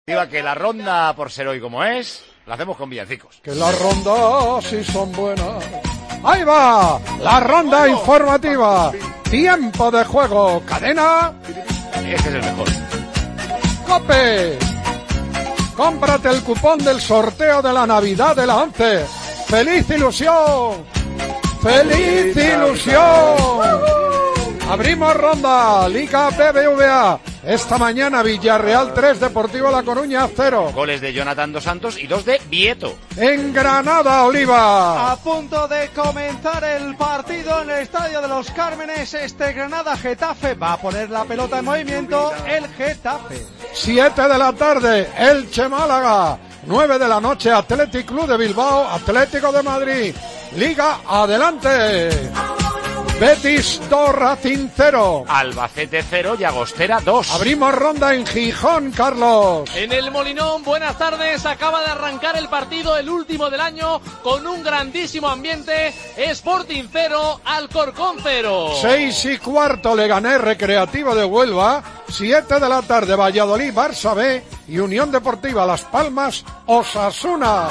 Que la ronda, por ser hoy como es, la hacemos con villancicos. Que las rondas sí son buenas. ¡Ahí va! La ronda informativa. Tiempo de juego. Cadena. Este es el mejor. ¡COPE! Cómprate el cupón del sorteo de la Navidad de la 11. ¡Feliz ilusión! ¡Feliz ilusión! Abrimos ronda. Liga BBVA. Esta mañana Villarreal 3, Deportivo La Coruña 0. Goles de Jonathan Dos Santos y 2 de Vieto. En Granada, Oliva. A punto de comenzar el partido en el Estadio de los Cármenes. Granada-Getafe. Va a poner la pelota en movimiento el Getafe. 7 de la tarde, Elche-Málaga. 9 de la noche, Athletic Club de Bilbao, Atlético de Madrid. Liga, adelante. Betis 2, Racing 0. Albacete 0, Llagostera 2. Abrimos ronda en Gijón, Carlos. En el Molinón, buenas tardes. Acaba de arrancar el partido, el último del año, con un grandísimo ambiente. Sporting 0, Alcorcón 0. 6:15, Leganés Recreativo de Huelva. 7 de la tarde, Valladolid, Barça B y Unión Deportiva Las Palmas, Osasuna.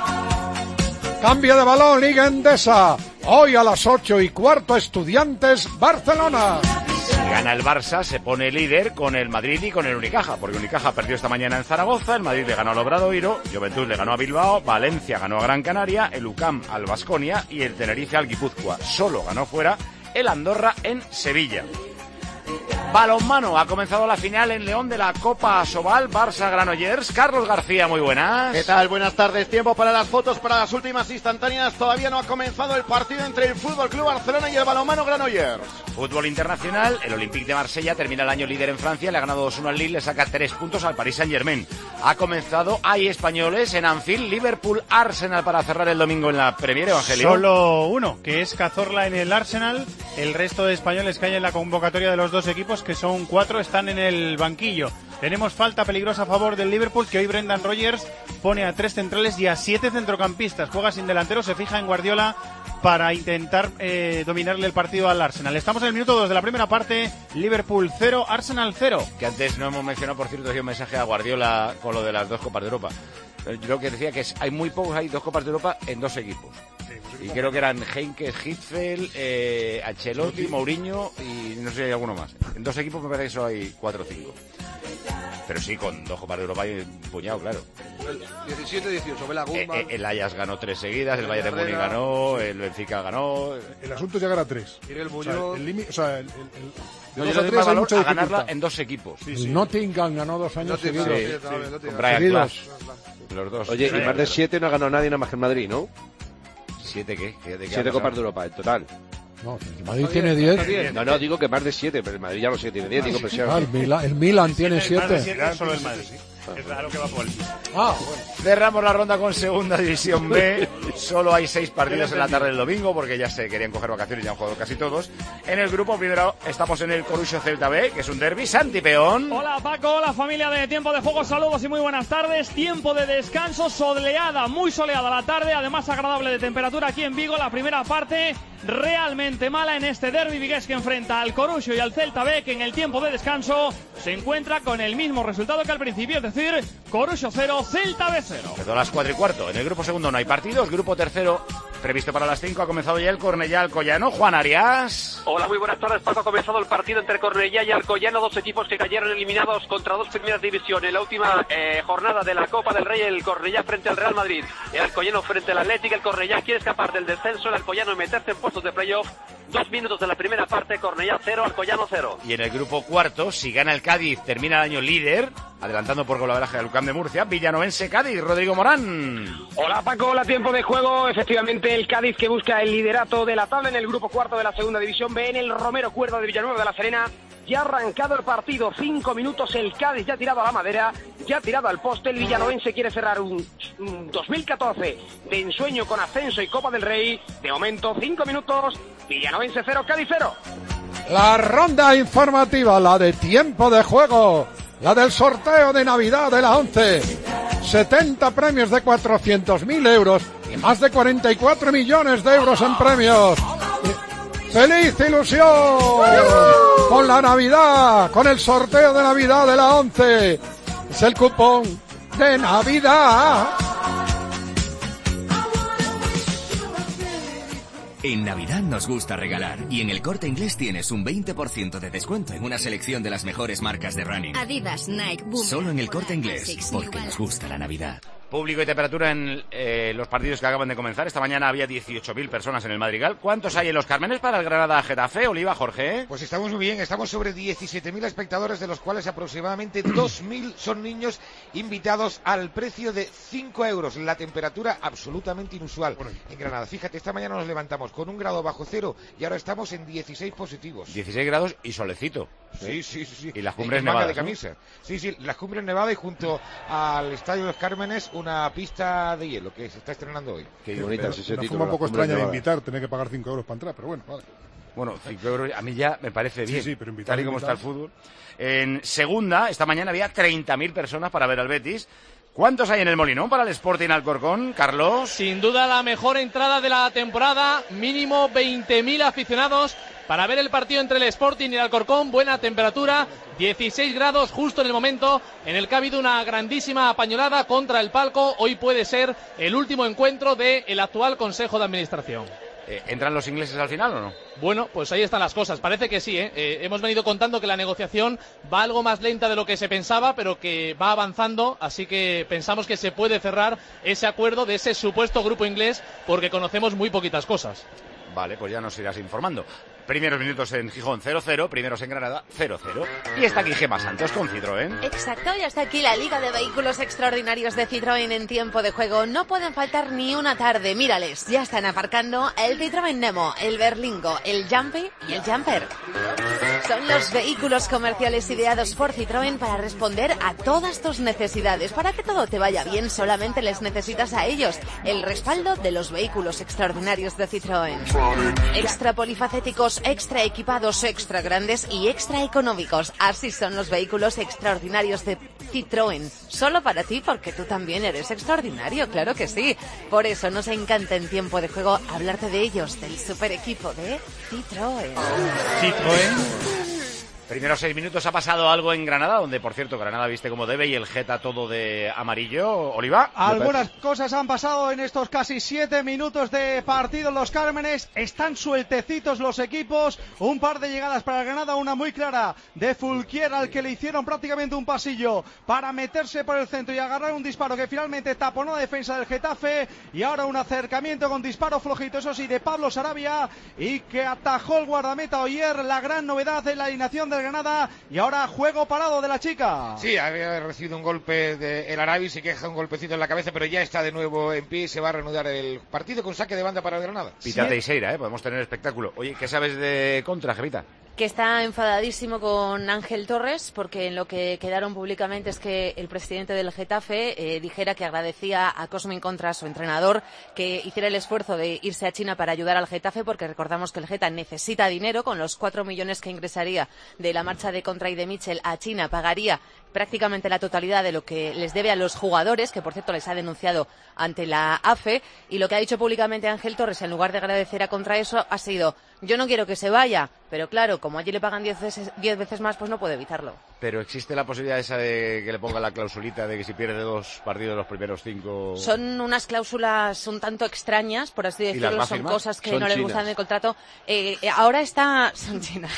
Cambio de balón, Liga Endesa. Hoy a las 8:15, Estudiantes, Barcelona. Si gana el Barça, se pone líder con el Madrid y con el Unicaja, porque Unicaja perdió esta mañana en Zaragoza, el Madrid le ganó al Obradoiro, Juventud le ganó a Bilbao, Valencia ganó a Gran Canaria, el UCAM al Baskonia y el Tenerife al Guipúzcoa. Solo ganó fuera el Andorra en Sevilla. Balonmano, ha comenzado la final en León de la Copa Sobal, Barça-Granollers. Carlos García, muy buenas. ¿Qué tal? Buenas tardes. Tiempo para las fotos, para las últimas instantáneas. Todavía no ha comenzado el partido entre el Fútbol Club Barcelona y el balonmano Granollers. Fútbol internacional, el Olympique de Marsella termina el año líder en Francia, le ha ganado 2-1 al Lille, le saca 3 puntos al Paris Saint-Germain. Ha comenzado, hay españoles en Anfield, Liverpool-Arsenal para cerrar el domingo en la Premier, Evangelio. Solo uno, que es Cazorla en el Arsenal. El resto de españoles que hay en la convocatoria de los dos equipos, que son 4, están en el banquillo. Tenemos falta peligrosa a favor del Liverpool, que hoy Brendan Rodgers pone a 3 centrales y a 7 centrocampistas. Juega sin delantero, se fija en Guardiola para intentar dominarle el partido al Arsenal. Estamos en el minuto 2 de la primera parte. Liverpool 0, Arsenal 0. Que antes no hemos mencionado, por cierto, un mensaje a Guardiola con lo de las 2 Copas de Europa. Yo lo que decía que hay muy pocos, hay 2 Copas de Europa en 2 equipos. Y creo que eran Heynckes, Hitzfeld, Ancelotti, Mourinho y no sé si hay alguno más. En 2 equipos me parece que solo hay 4 o 5. Pero sí, con 2 Copas de Europa hay un puñado, claro. 17-18, Vela Guzmán. El Ajax ganó 3 seguidas, el Bayern de Múnich ganó, el Benfica ganó. El asunto es llegar a 3. El Muñoz. No, yo le doy más valor a ganarla en 2 equipos. Sí, sí. Nottingham ganó 2 años seguidos. Con Brian Clough, los dos. Oye, y más de 7 no ha ganado nadie nada más que el Madrid, ¿no? ¿7 qué? 7 Copas de Europa en total. No, el Madrid tiene 10. No, digo que más de 7, pero el Madrid ya no sé que tiene 10. Digo, pero el Milan tiene 7. Más de 7 solo el Madrid, sí. Es lo que va por el... Bueno. Cerramos la ronda con Segunda División B. Solo hay 6 partidos en la tarde del domingo porque ya se querían coger vacaciones y ya han jugado casi todos. En el grupo primero estamos en el Corucho Celta B, que es un derbi. Santi Peón. Hola Paco, hola familia de Tiempo de Juego, saludos y muy buenas tardes. Tiempo de descanso, soleada, muy soleada la tarde, además agradable de temperatura aquí en Vigo. La primera parte realmente mala en este derbi vigués que enfrenta al Corucho y al Celta B, que en el tiempo de descanso se encuentra con el mismo resultado que al principio, es decir, Corucho 0, Celta B 0. Empezó a las 4:15. En el grupo segundo no hay partidos. Grupo tercero, previsto para las 5, ha comenzado ya el Cornellá Alcoyano. Juan Arias. Hola, muy buenas tardes, Paco. Ha comenzado el partido entre Cornellá y Alcoyano, 2 equipos que cayeron eliminados contra 2 primeras divisiones. En la última jornada de la Copa del Rey, el Cornellá frente al Real Madrid, el Alcoyano frente al Atlético. El Cornellá quiere escapar del descenso, el Alcoyano meterse en puestos de playoff. 2 minutos de la primera parte, Cornellá 0, Alcoyano 0. Y en el grupo cuarto, si gana el Cádiz, termina el año líder, adelantando por golaveraje al UCAM de Murcia. Villanovense Cádiz, Rodrigo Morán. Hola Paco, hola Tiempo de Juego. Efectivamente, el Cádiz que busca el liderato de la tabla en el grupo cuarto de la Segunda División B, en el Romero Cuerda de Villanueva de la Serena. Ya ha arrancado el partido, 5 minutos, el Cádiz ya ha tirado a la madera, ya ha tirado al poste. El villanovense quiere cerrar un 2014 de ensueño con ascenso y Copa del Rey. De momento, 5 minutos, Villanovense 0, Cádiz 0. La ronda informativa, la de Tiempo de Juego, la del sorteo de Navidad de la 11. 70 premios de 400.000 euros y más de 44 millones de euros en premios. ¡Feliz ilusión! Con la Navidad, con el sorteo de Navidad de la 11. Es el cupón de Navidad. En Navidad nos gusta regalar y en El Corte Inglés tienes un 20% de descuento en una selección de las mejores marcas de running. Adidas, Nike, Boom. Solo en El Corte Inglés, porque nos gusta la Navidad. Público y temperatura en los partidos que acaban de comenzar. Esta mañana había 18.000 personas en el Madrigal. ¿Cuántos hay en los Cármenes para el Granada-Getafe? Oliva, Jorge. Pues estamos muy bien, estamos sobre 17.000 espectadores, de los cuales aproximadamente 2.000 son niños invitados al precio de 5 euros. La temperatura absolutamente inusual en Granada. Fíjate, esta mañana nos levantamos con 1 grado bajo cero y ahora estamos en 16 positivos. 16 grados y solecito. Sí. Y las cumbres nevadas, de camisa. ¿No? Sí, las cumbres nevadas y junto al Estadio de los Cármenes una pista de hielo que se está estrenando hoy. Qué bonita. Una forma un poco extraña de invitar, tener que pagar 5 euros para entrar, pero bueno, vale. Bueno, 5 euros a mí ya me parece bien, sí, pero invitar, tal y como está el fútbol. En segunda, esta mañana había 30.000 personas para ver al Betis. ¿Cuántos hay en el Molinón para el Sporting Alcorcón, Carlos? Sin duda la mejor entrada de la temporada, mínimo 20.000 aficionados para ver el partido entre el Sporting y el Alcorcón. Buena temperatura, 16 grados justo en el momento en el que ha habido una grandísima apañolada contra el palco. Hoy puede ser el último encuentro del actual Consejo de Administración. ¿Entran los ingleses al final o no? Bueno, pues ahí están las cosas. Parece que sí, ¿eh? Hemos venido contando que la negociación va algo más lenta de lo que se pensaba, pero que va avanzando, así que pensamos que se puede cerrar ese acuerdo de ese supuesto grupo inglés, porque conocemos muy poquitas cosas. Vale, pues ya nos irás informando. Primeros minutos en Gijón 0-0, primeros en Granada 0-0. Y está aquí Gemma Santos con Citroën. Exacto, y hasta aquí la Liga de Vehículos Extraordinarios de Citroën en tiempo de juego. No pueden faltar ni una tarde, mírales. Ya están aparcando el Citroën Nemo, el Berlingo, el Jumpy y el Jumper. Son los vehículos comerciales ideados por Citroën para responder a todas tus necesidades. Para que todo te vaya bien, solamente les necesitas a ellos. El respaldo de los vehículos extraordinarios de Citroën. Extra polifacéticos, extra equipados, extra grandes y extra económicos. Así son los vehículos extraordinarios de Citroën. Solo para ti, porque tú también eres extraordinario, claro que sí. Por eso nos encanta en tiempo de juego hablarte de ellos, del super equipo de Citroën. Primeros 6 minutos ha pasado algo en Granada, donde, por cierto, Granada viste como debe y el Geta todo de amarillo. Oliva. Algunas cosas han pasado en estos casi 7 minutos de partido en los Cármenes. Están sueltecitos los equipos. Un par de llegadas para el Granada, una muy clara de Fulquier, al que le hicieron prácticamente un pasillo para meterse por el centro y agarrar un disparo que finalmente taponó la defensa del Getafe. Y ahora un acercamiento con disparo flojito, eso sí, de Pablo Sarabia, y que atajó el guardameta Oyer. La gran novedad de la alineación de Granada, y ahora juego parado de la chica. Sí, había recibido un golpe de el Arabi, se queja un golpecito en la cabeza, pero ya está de nuevo en pie y se va a reanudar el partido con saque de banda para el Granada. Pita Teixeira, podemos tener espectáculo. Oye, ¿qué sabes de Contra, Gemita? Que está enfadadísimo con Ángel Torres, porque en lo que quedaron públicamente es que el presidente del Getafe dijera que agradecía a Cosmin Contra, su entrenador, que hiciera el esfuerzo de irse a China para ayudar al Getafe, porque recordamos que el Geta necesita dinero. Con los 4 millones que ingresaría de la marcha de Contra y de Michel a China, pagaría prácticamente la totalidad de lo que les debe a los jugadores, que por cierto les ha denunciado ante la AFE. Y lo que ha dicho públicamente Ángel Torres, en lugar de agradecer a Contra eso, ha sido: yo no quiero que se vaya, pero claro, como allí le pagan 10 veces más, pues no puedo evitarlo. Pero existe la posibilidad esa de que le ponga la clausulita de que si pierde 2 partidos los primeros 5... Son unas cláusulas un tanto extrañas, por así decirlo, son cosas que no les gustan del contrato. Ahora está... Son chinas.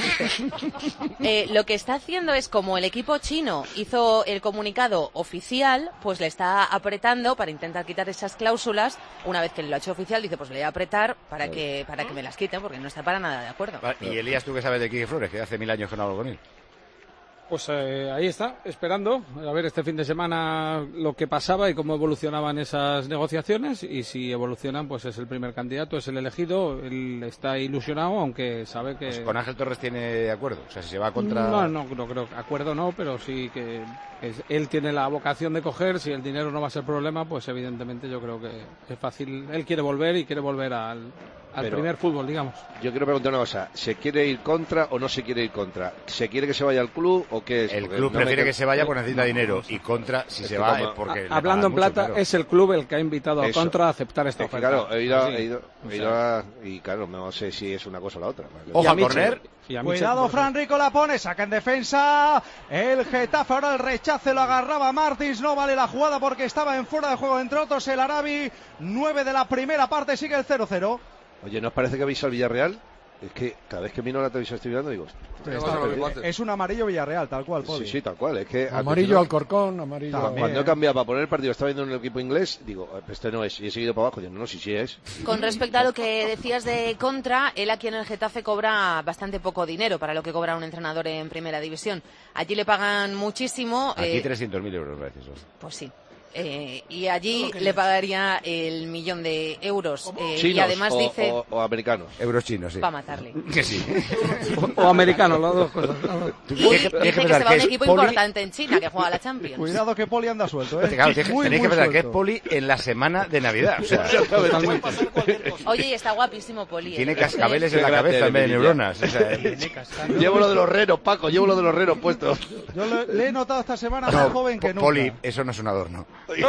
Lo que está haciendo es, como el equipo chino hizo el comunicado oficial, pues le está apretando para intentar quitar esas cláusulas. Una vez que lo ha hecho oficial, dice, pues le voy a apretar para que me las quiten, porque no está para nada de acuerdo. Vale, y Elías, ¿tú qué sabes de Quique Flores? Que hace 1000 años que no hablo con él. Pues ahí está, esperando a ver este fin de semana lo que pasaba y cómo evolucionaban esas negociaciones, y si evolucionan, pues es el primer candidato, es el elegido. Él está ilusionado, aunque sabe que... Pues con Ángel Torres tiene acuerdo, o sea, si se va contra... No creo, acuerdo no, pero sí que él tiene la vocación de coger. Si el dinero no va a ser problema, pues evidentemente yo creo que es fácil. Él quiere volver y quiere volver al primer fútbol, digamos. Yo quiero preguntar una cosa: ¿se quiere ir Contra o no se quiere ir Contra? ¿Se quiere que se vaya al club o qué es? El club prefiere que se vaya porque necesita dinero, y Contra, si se va, es porque... Hablando en plata, claro. Es el club el que ha invitado a Contra a aceptar esta oferta. Claro, he ido Y claro, no sé si es una cosa o la otra. Ojo a corner. Cuidado, Fran Rico la pone, saca en defensa el Getafe, ahora el rechace lo agarraba Martins, no vale la jugada porque estaba en fuera de juego, entre otros el Arabi. 9 de la primera parte, sigue el 0-0. Oye, ¿no os parece que habéis al Villarreal? Es que cada vez que miro la televisión estoy mirando digo... Es un amarillo Villarreal, tal cual, Poli. Sí, tal cual. Es que amarillo Alcorcón, amarillo... Cuando he cambiado para poner el partido, estaba viendo en el equipo inglés, digo, este no es, y he seguido para abajo, digo, no, sí es. Con respecto a lo que decías de Contra, él aquí en el Getafe cobra bastante poco dinero para lo que cobra un entrenador en primera división. Allí le pagan muchísimo. Aquí 300.000 euros, me decís. Pues sí. Y allí le pagaría el 1.000.000 de euros. ¿Chinos y además dice... o americanos? Euros chinos, sí. Para matarle. Que sí. o americanos, las dos cosas. Dice que se va a un equipo importante en China que juega a la Champions. Cuidado que Poli anda suelto, Claro, tenéis que pensar que es Poli en la semana de Navidad. O sea, oye, y está guapísimo Poli. Tiene cascabeles en la cabeza en vez de neuronas. O sea, llevo lo de los renos, Paco, llevo lo de los renos puestos. Yo le he notado esta semana más joven que nunca. Poli, eso no es un adorno.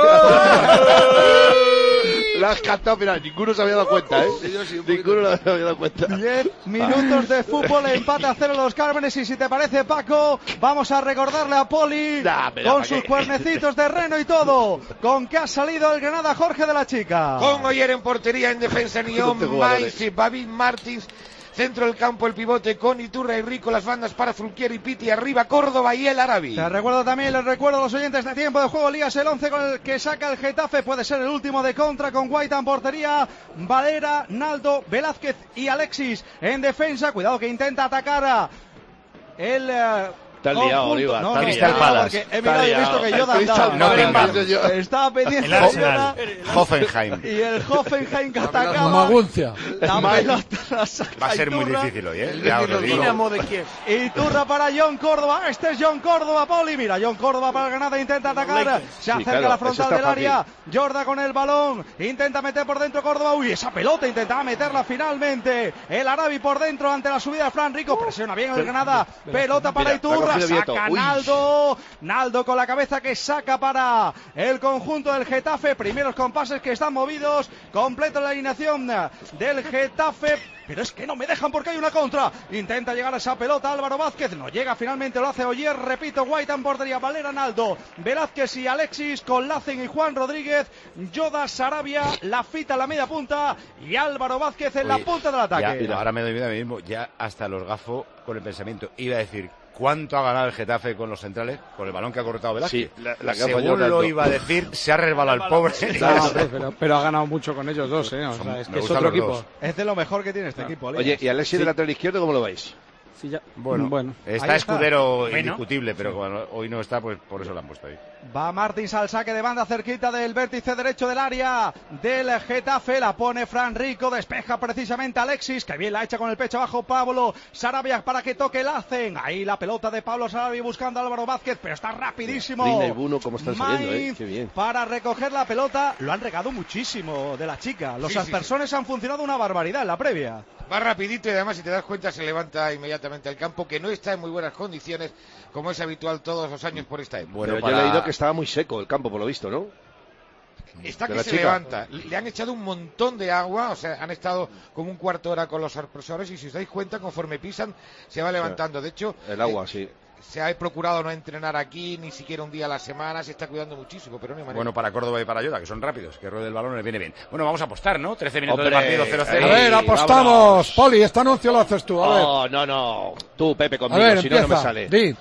La has cantado, mira, ninguno se había dado cuenta, Ninguno se había dado cuenta. 10 minutos de fútbol, empate a 0 los Cármenes, y si te parece, Paco, vamos a recordarle a Poli con sus cuernecitos de reno y todo, con que ha salido el Granada Jorge de la Chica. Con Oyer en portería, en defensa Nión, Mais y David Martins. Centro del campo el pivote con Iturra y Rico, las bandas para Fulquier y Piti, arriba Córdoba y el Arabi. Te recuerdo también, les recuerdo a los oyentes de tiempo de juego, Lías el 11 con el que saca el Getafe, puede ser el último de Contra, con Guaita en portería, Valera, Naldo, Velázquez y Alexis en defensa. Cuidado que intenta atacar a el... Está liado, Oliva. No, Crystal Palace. He mirado y he visto que Yoda estaba pendiente el Arsenal. Hoffenheim. Y el Hoffenheim que atacaba. Maguncia. La pelota la saca va a ser muy Iturra. difícil hoy, Ya os lo digo. Dinamo de Kiev. Iturra para John Córdoba. Este es John Córdoba, Poli. Mira, John Córdoba para el Granada, intenta atacar. Se acerca a la frontal del área. Jorda con el balón. Intenta meter por dentro Córdoba. Uy, esa pelota intentaba meterla finalmente. El Arabi por dentro ante la subida de Fran Rico. Presiona bien el Granada. Pelota para Iturra. Saca Naldo con la cabeza que saca para el conjunto del Getafe. Primeros compases que están movidos. Completo la alineación del Getafe. Pero es que no me dejan porque hay una contra. Intenta llegar a esa pelota Álvaro Vázquez. No llega, finalmente lo hace Oyer. Repito, Guaita en portería, Valera, Naldo, Velázquez y Alexis con Lacen y Juan Rodríguez. Yoda, Sarabia, la fita en la media punta y Álvaro Vázquez en la punta del ataque. Ya, ahora me doy vida a mí mismo. Ya hasta los gafo con el pensamiento. Iba a decir... ¿Cuánto ha ganado el Getafe con los centrales? Con el balón que ha cortado Velázquez. Sí, la según lo iba a decir, se ha resbalado el pobre. Pero ha ganado mucho con ellos dos, O sea, es que es otro equipo. Es de lo mejor que tiene este equipo. Oye, ¿y Alexis de lateral izquierdo cómo lo veis? Sí, ya. Bueno. Está Escudero indiscutible, pero como hoy no está, pues por eso lo han puesto ahí. Va Martins al saque de banda cerquita del vértice derecho del área del Getafe, la pone Fran Rico, despeja precisamente Alexis, que bien la echa con el pecho abajo Pablo Sarabia para que toque el hacen. Ahí la pelota de Pablo Sarabia buscando a Álvaro Vázquez, pero está rapidísimo. Reina y Buno, cómo están saliendo, qué bien. Para recoger la pelota, lo han regado muchísimo de la Chica. Los aspersones han funcionado una barbaridad en la previa. Va rapidito y además, si te das cuenta, se levanta inmediatamente al campo, que no está en muy buenas condiciones, como es habitual todos los años por esta época. Bueno, yo he leído que estaba muy seco el campo, por lo visto, ¿no? Está que se levanta. Le han echado un montón de agua, o sea, han estado como un cuarto de hora con los aspersores y si os dais cuenta, conforme pisan, se va levantando. De hecho, el agua, sí. Se ha procurado no entrenar aquí ni siquiera un día a la semana, se está cuidando muchísimo, pero no hay manera. Bueno, para Córdoba y para Yoda, que son rápidos, que ruede el balón les viene bien. Bueno, vamos a apostar, ¿no? 13 minutos de partido, 0-0. A ver, apostamos. Vámonos. Poli, este anuncio lo haces tú, a ver. No. Tú, Pepe, conmigo, a ver, si empieza. no me sale. Di.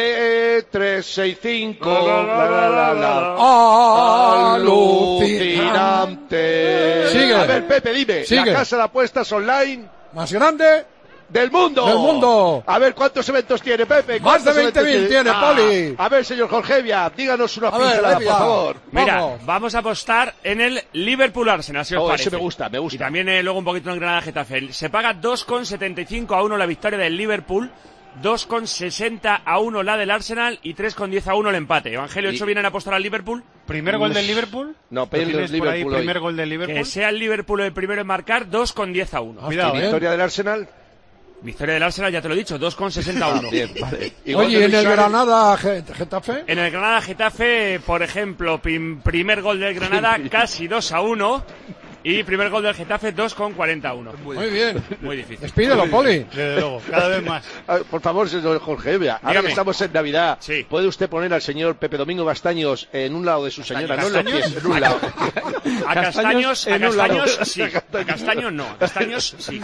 B365 alucinante. Sigue. A ver, Pepe, dime. Sigue. La casa de apuestas online más grande del mundo. A ver, ¿cuántos eventos tiene, Pepe? Más de 20.000 tiene, Poli. A ver, señor Jorge Evia, díganos una pincelada, por favor. Mira, vamos a apostar en el Liverpool-Arsenal, si os parece. Ese me gusta. Y también luego un poquito en Granada-Getafe. Se paga 2,75-1 la victoria del Liverpool, 2,60-1 la del Arsenal y 3,10-1 el empate. Evangelio 8 vienen a apostar al Liverpool. ¿Primer gol del Liverpool? No, pero Liverpool. Primer gol del Liverpool. Que sea el Liverpool el primero en marcar, 2,10-1. Cuidado, victoria del Arsenal. Victoria del Arsenal, ya te lo he dicho, 2,61. Bien, vale. Oye, ¿en el Granada-Getafe? En el Granada-Getafe, por ejemplo, primer gol del Granada, casi 2-1. Y primer gol del Getafe, 2,41. Muy bien. Muy difícil. Despídelo, Poli. Desde luego, cada vez más. Por favor, señor Jorge Evia, ahora Dígame. que estamos en Navidad, Sí. ¿puede usted poner al señor Pepe Domingo Castaños en un lado de su señora? No en los ¿Castaños? pies, en un lado. A Castaños en un lado. sí. A Castaños no. A Castaños sí.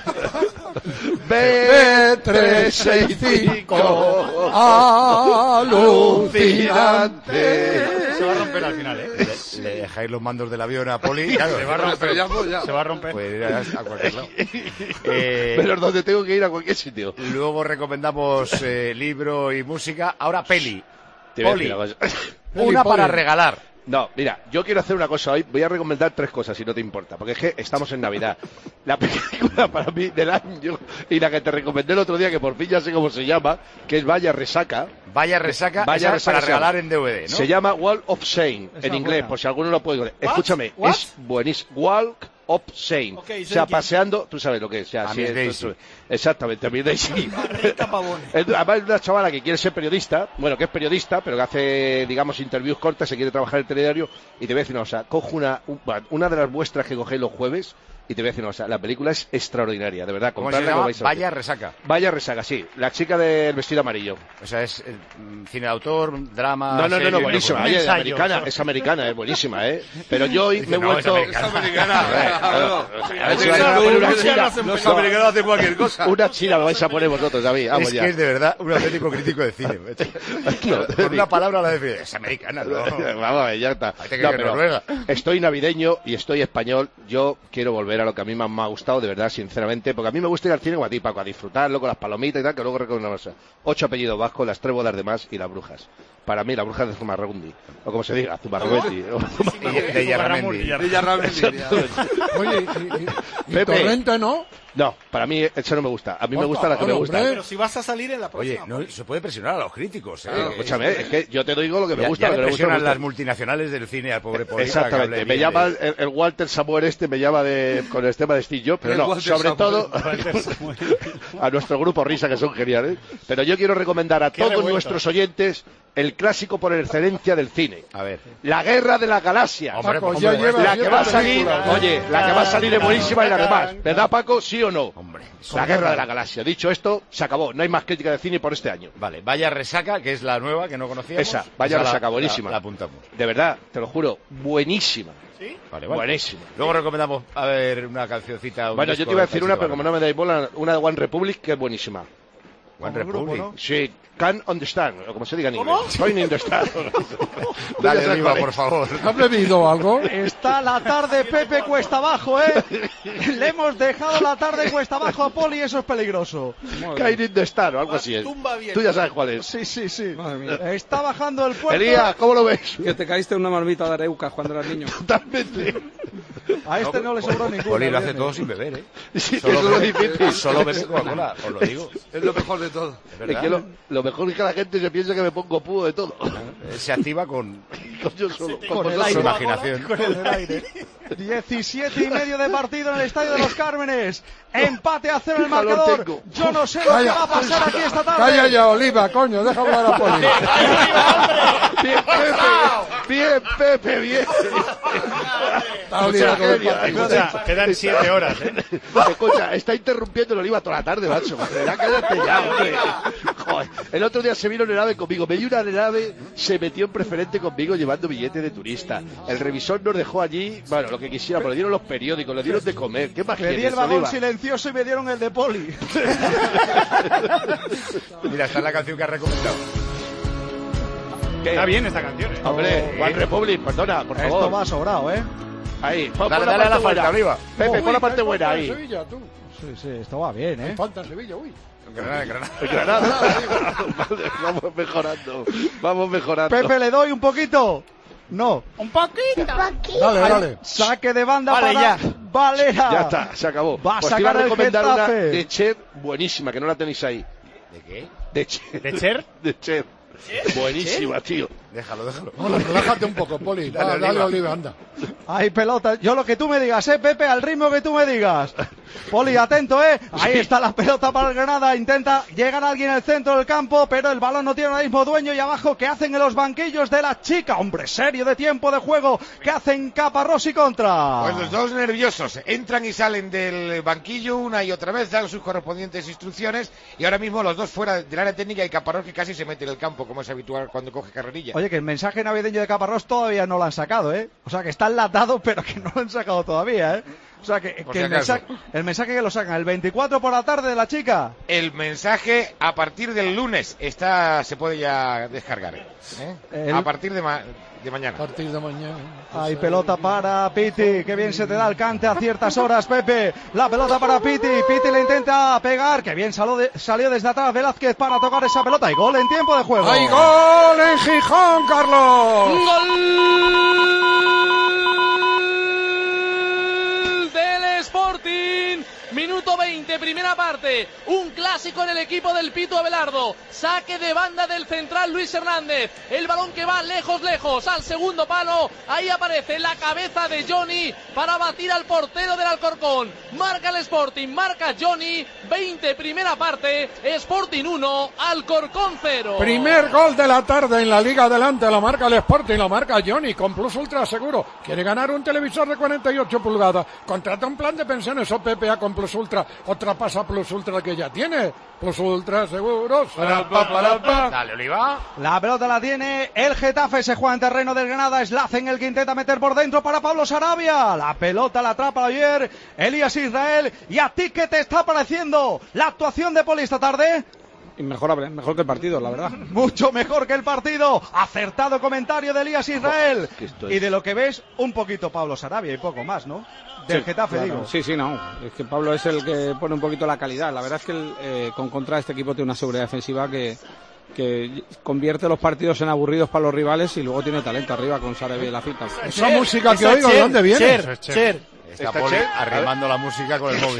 B365 alucinante. Se va a romper al final, ¿eh? Le dejáis los mandos del avión a Poli. Claro, Se va a romper. Se va a romper. puede ir a cualquier lado. Pero donde tengo que ir a cualquier sitio. Luego recomendamos libro y música. Ahora peli. Te voy a Poli. decir una cosa. Una para regalar. No, mira, yo quiero hacer una cosa hoy. Voy a recomendar 3 cosas, si no te importa. Porque es que estamos en Navidad. La película para mí del año y la que te recomendé el otro día, que por fin ya sé cómo se llama, que es Vaya Resaca. Vaya resaca, Vaya esa resaca para se llama. regalar en DVD, ¿no? Se llama Walk of Shame, Esa en inglés, buena. por si alguno lo puede conocer. Escúchame, es buenísimo. Walk of Shame. Ok, O sea, thank you. paseando, tú sabes lo que es. O sea, A sí, Miss esto- Daisy. esto- exactamente, a Miss Daisy. Rica pavones. Además, es una chavala que quiere ser periodista, bueno, que es periodista, pero que hace, digamos, interviews cortas, se quiere trabajar en el telediario, y te voy a decir una cosa, cojo una de las muestras que cogéis los jueves, y te voy a decir una cosa, la película es extraordinaria, de verdad. ¿Cómo se comprarla, llama? lo vais a ver. Vaya resaca. Vaya resaca, sí. La chica del vestido amarillo. O sea, es cine de autor, drama. No, serio, buenísima. no, Oye, ensayo. americana, es americana, es buenísima, ¿eh? Pero yo hoy me he No, vuelto... es americana. A ver si vais a poner una china. Los americanos hacen cualquier cosa. Una china me vais a poner vosotros, David. Vamos Es ya. que es de verdad un auténtico crítico de cine. No, Con una palabra la define. Es americana, ¿no? Vamos a ver, ya está. Hay que No, ir a pero Noruega. estoy navideño y estoy español. Yo quiero volver a lo que a mí más me ha gustado, de verdad, sinceramente. Porque a mí me gusta ir al cine como a ti, Paco, a disfrutarlo con las palomitas y tal, que luego recuerdo una cosa. 8 apellidos vascos, las 3 bodas de más y las brujas. Para mí, las brujas de Zumarragundi. O como se diga, Zumarragundi. De Yarramendi. Oye, y Pepe. Torrente, ¿no? No, para mí eso no me gusta. A mí me gusta la que me gusta. hombre. Pero si vas a salir en la Oye, próxima. no se puede presionar a los críticos, ¿eh? Escúchame, es que yo te digo lo que me Ya, gusta. ya lo le que me gusta, presionan me gusta. las multinacionales del cine al pobre Poli. Exactamente, me llama el Walter Samuel me llama con el tema de Steve Jobs, pero El no, Walter sobre Samuel. todo a nuestro grupo Risa, que son geniales. Pero yo quiero recomendar a todos revuelto. nuestros oyentes el clásico por excelencia del cine, A ver. La Guerra de las Galaxias. Hombre, Paco, pues, ya hombre, lleva La que 7 va a salir, películas, ¿eh? oye, la que va a salir es buenísima y la demás, ¿verdad, Paco? ¿Sí o no? Hombre. La Guerra de la Galaxia. Dicho esto, se acabó. No hay más crítica de cine por este año. Vale, Vaya Resaca, que es la nueva que no conocíamos. Esa, Vaya Esa Resaca, buenísima. La apuntamos. De verdad, te lo juro, buenísima. Vale, vale. Buenísima. Luego recomendamos, a ver, una cancioncita. un Bueno, yo disco te iba a de decir una, Panchito pero como no me dais bola, una de One Republic que es buenísima. One Republic. Sí, Can't Understand, o como se diga en inglés. Can't Understand. Dale, sabes Oliva, cuál es. por favor. ¿Has bebido algo? Está la tarde Pepe cuesta abajo, ¿eh? Le hemos dejado la tarde cuesta abajo a Poli y eso es peligroso. Can't Understand, o algo así es. Tumba bien. Tú ya sabes cuál es. Sí, sí, sí. Madre mía. Está bajando el puerto. Elías, ¿cómo lo ves? Que te caíste en una marmita de areucas cuando eras niño. Totalmente. A este no le sobró ninguno. Poli lo hace todo sin beber, ¿eh? Sí, eso es lo difícil. Solo bebe Coca-Cola, os lo digo. Es lo mejor de todo. Es Es verdad. que lo mejor es que la gente se piensa que me pongo pudo de todo. Se activa con Yo solo. Con el su aire. imaginación. 17 y medio de partido en el Estadio de los Cármenes. Empate a 0 el Qué calor marcador. tengo. Yo no sé lo que va a pasar aquí esta tarde. Calla ya, Oliva, coño, deja hablar a Poli. Bien, Pepe. Bien, Pepe, bien. Está Oliva con el partido. Escucha, quedan 7 horas, ¿eh? Escucha, está interrumpiendo el Oliva toda la tarde, macho. Ya cállate ya, hombre. Joder. El otro día se vino en el AVE conmigo. Me dio una del AVE, se metió en preferente conmigo llevando billete de turista. El revisor nos dejó allí, bueno, lo que quisiera, pero le dieron los periódicos, le dieron de comer. ¿Qué más Pedí quieres, el vagón Oliva? silencioso y me dieron el de Poli. Mira, esta es la canción que has recomendado. Está bien esta canción, ¿eh? Hombre, One Republic, perdona, por favor. Esto va sobrado, ¿eh? Ahí, Dale, dale a la falta, Oliva. Pepe, pon la parte Uy, buena hay falta ahí. en Sevilla, tú. Sí, sí, esto va bien, ¿eh? Falta en Sevilla, uy. Granada, Granada. Granada. Vale, vamos mejorando. Vamos mejorando. Pepe, le doy un poquito. No. Un poquito. Dale, dale. Saque de banda Vale, para ya. Valera. Ya está, se acabó. Va a Pues te iba a sacar el recomendar una Getafe. de Cher buenísima, que no la tenéis ahí. ¿De qué? De Cher. ¿De Cher? De Cher. Buenísima, tío. Déjalo, déjalo. Hola, relájate un poco, Poli. Dale, Dale, Oliva. Oliva, anda. Hay pelota, yo lo que tú me digas, Pepe, al ritmo que tú me digas. Poli, atento, ahí está la pelota para el Granada, intenta llegar alguien al centro del campo, pero el balón no tiene ahora mismo dueño. Y abajo, ¿qué hacen en los banquillos de la Chica? Hombre serio de tiempo de juego, ¿qué hacen Caparrós y Contra? Pues los dos nerviosos, entran y salen del banquillo una y otra vez, dan sus correspondientes instrucciones, y ahora mismo los dos fuera del área técnica, y Caparrós que casi se mete en el campo, como es habitual cuando coge carrerilla. Oye, que el mensaje navideño de Caparrós todavía no lo han sacado, o sea que está enlatado, pero que no lo han sacado todavía, O sea que el mensaje que lo sacan el 24 por la tarde de la Chica. El mensaje a partir del lunes se puede ya descargar, a partir de mañana. A partir de mañana. Hay pelota para Piti, que bien se te da el cante a ciertas horas, Pepe. La pelota para Piti, Piti le intenta pegar, que bien salió desde atrás Velázquez para tocar esa pelota. Y gol en tiempo de juego. ¡Hay gol en Gijón, Carlos! ¡Gol del Sporting! Minuto 20, primera parte. Un clásico en el equipo del Pito Abelardo. Saque de banda del central Luis Hernández. El balón que va lejos, al segundo palo. Ahí aparece la cabeza de Johnny para batir al portero del Alcorcón. Marca el Sporting, marca Johnny. 20, primera parte. Sporting 1, Alcorcón 0. Primer gol de la tarde en la Liga Adelante. La marca el Sporting, la marca Johnny con Plus Ultra seguro. Quiere ganar un televisor de 48 pulgadas. Contrata un plan de pensiones o PPA con Plus Ultra, otra pasa Plus Ultra que ya tiene. Plus Ultra seguros. Dale, Oliva. La pelota la tiene el Getafe, se juega en terreno del Granada. Slacen el que intenta meter por dentro para Pablo Sarabia. La pelota la atrapa ayer Elías Israel. ¿Y a ti qué te está pareciendo la actuación de Poli esta tarde? Inmejorable, mejor que el partido, la verdad. Mucho mejor que el partido. Acertado comentario de Elías Israel. Y de lo que ves, un poquito Pablo Sarabia y poco más, ¿no? Del Getafe, claro. digo. Sí, no. Es que Pablo es el que pone un poquito la calidad. La verdad es que con contra este equipo tiene una seguridad defensiva que convierte los partidos en aburridos para los rivales y luego tiene talento arriba con Sarabia y la cita. Esa música que oigo, ¿de dónde viene? Está Poli arrimando la música con el móvil.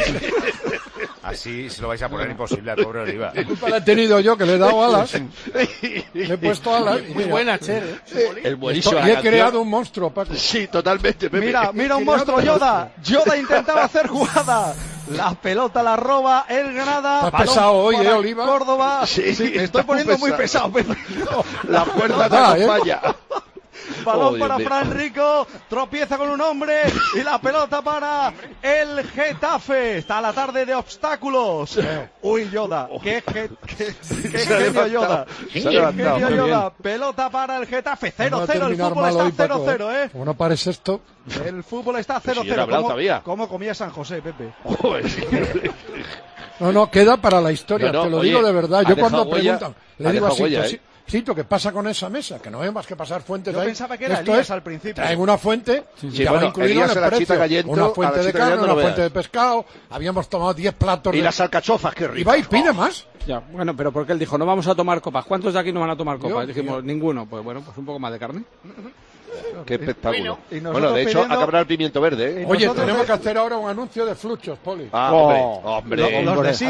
Así se lo vais a poner imposible al pobre Oliva. La culpa la he tenido yo, que le he dado alas. Le he puesto alas. Muy buena, Cher. El buenísimo. Y he creado un monstruo, Paco. Sí, totalmente, Pepe. Mira un monstruo Yoda. Yoda intentaba hacer jugada. La pelota la roba el Granada. Está pesado hoy, Oliva. Córdoba. Sí, me estoy poniendo muy pesado, Pepe. La fuerza no falla. Balón para Fran Rico, tropieza con un hombre y la pelota para el Getafe. Está la tarde de obstáculos. Uy, Yoda, qué genio Yoda. Qué genio Yoda. Pelota para el Getafe, 0-0, el fútbol está 0-0, ¿Cómo no parece esto? El fútbol está 0-0. ¿Cómo comía San José, Pepe? No, queda para la historia, te lo digo de verdad. Yo cuando preguntan, le digo así, Sito, ¿qué pasa con esa mesa? Que no hay más que pasar fuentes. Yo pensaba que era Elías al principio. Traen una fuente, ya van incluido en el precio. Una fuente de carne, una fuente de pescado. Habíamos tomado 10 platos. Y las alcachofas, qué rico. Y va y pide más. Ya, bueno, pero porque él dijo, no vamos a tomar copas. ¿Cuántos de aquí no van a tomar copas? Dijimos, ninguno. Pues bueno, pues un poco más de carne. Qué espectáculo. Bueno, de hecho, acabará el pimiento verde, Oye, tenemos que hacer ahora un anuncio de Fluchos, Poli. Hombre.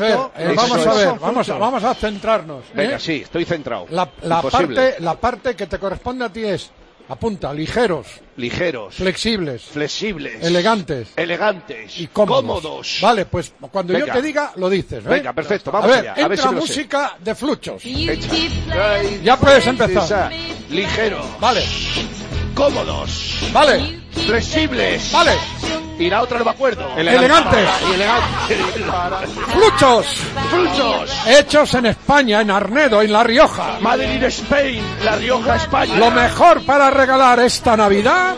Vamos a centrarnos. Venga, sí, estoy centrado. La parte que te corresponde a ti es, apunta, ligeros, flexibles, elegantes y cómodos. Vale, pues cuando yo te diga, lo dices. Venga, perfecto, vamos allá. A ver, entra música de Fluchos. Ya puedes empezar. Ligero. Vale. Cómodos. Vale. Flexibles. Vale. Y la otra no me acuerdo. Elegantes. Fluchos. Hechos en España, en Arnedo, en La Rioja. Made in Spain, La Rioja, España. Lo mejor para regalar esta Navidad.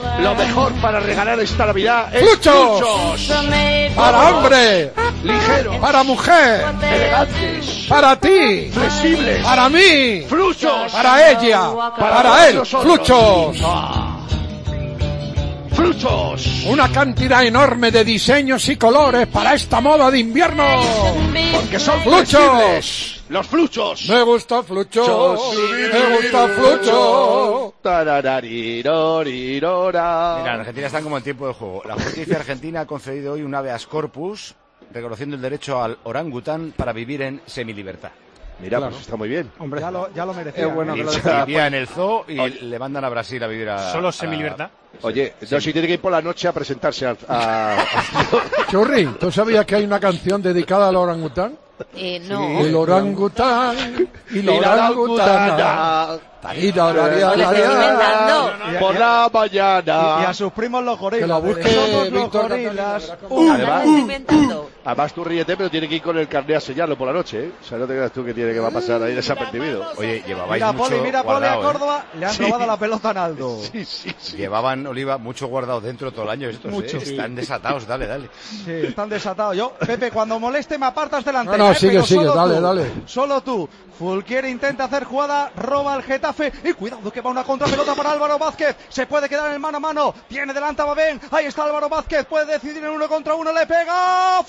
Fluchos. Para hombre. Ligero. Para mujer. Elegantes. Para ti. Flexibles. Para mí. Fluchos. Para ella. Para él. Fluchos. Fluchos. Una cantidad enorme de diseños y colores para esta moda de invierno. Porque son Fluchos. Los Fluchos. Me gusta Fluchos. Me gusta Fluchos. Mira, en Argentina están como en tiempo de juego. La justicia argentina ha concedido hoy un habeas corpus reconociendo el derecho al orangután para vivir en semilibertad. Mira, claro. Pues está muy bien. Hombre, ya lo merecía. Vivía en el zoo y le mandan a Brasil a vivir a... ¿Solo semilibertad? Oye, no, si tiene que ir por la noche a presentarse Churri, ¿tú sabías que hay una canción dedicada al orangután? No. El orangután y la orangutana. Por la mañana. Y a sus primos los gorilas. Que la busque Somos los Víctor gorilas. Además tú ríete, pero tiene que ir con el carné a sellarlo por la noche, ¿eh? O sea, no te creas tú que tiene que va a pasar ahí desapercibido. Oye, llevabais Mira, mucho Poli a guardado, Córdoba, le han robado la pelota a Naldo. Sí. Llevaban, Oliva, mucho guardado dentro todo el año estos, Mucho. Están desatados, dale. Sí, están desatados. Yo, Pepe, cuando moleste me apartas delante. No, sigue, dale. Solo tú. Fulquier intenta hacer jugada, roba al Getafe y cuidado que va una contrapelota para Álvaro Vázquez. Se puede quedar en el mano a mano. Tiene delante a Babén. Ahí está Álvaro Vázquez. Puede decidir en 1 contra 1. Le pega.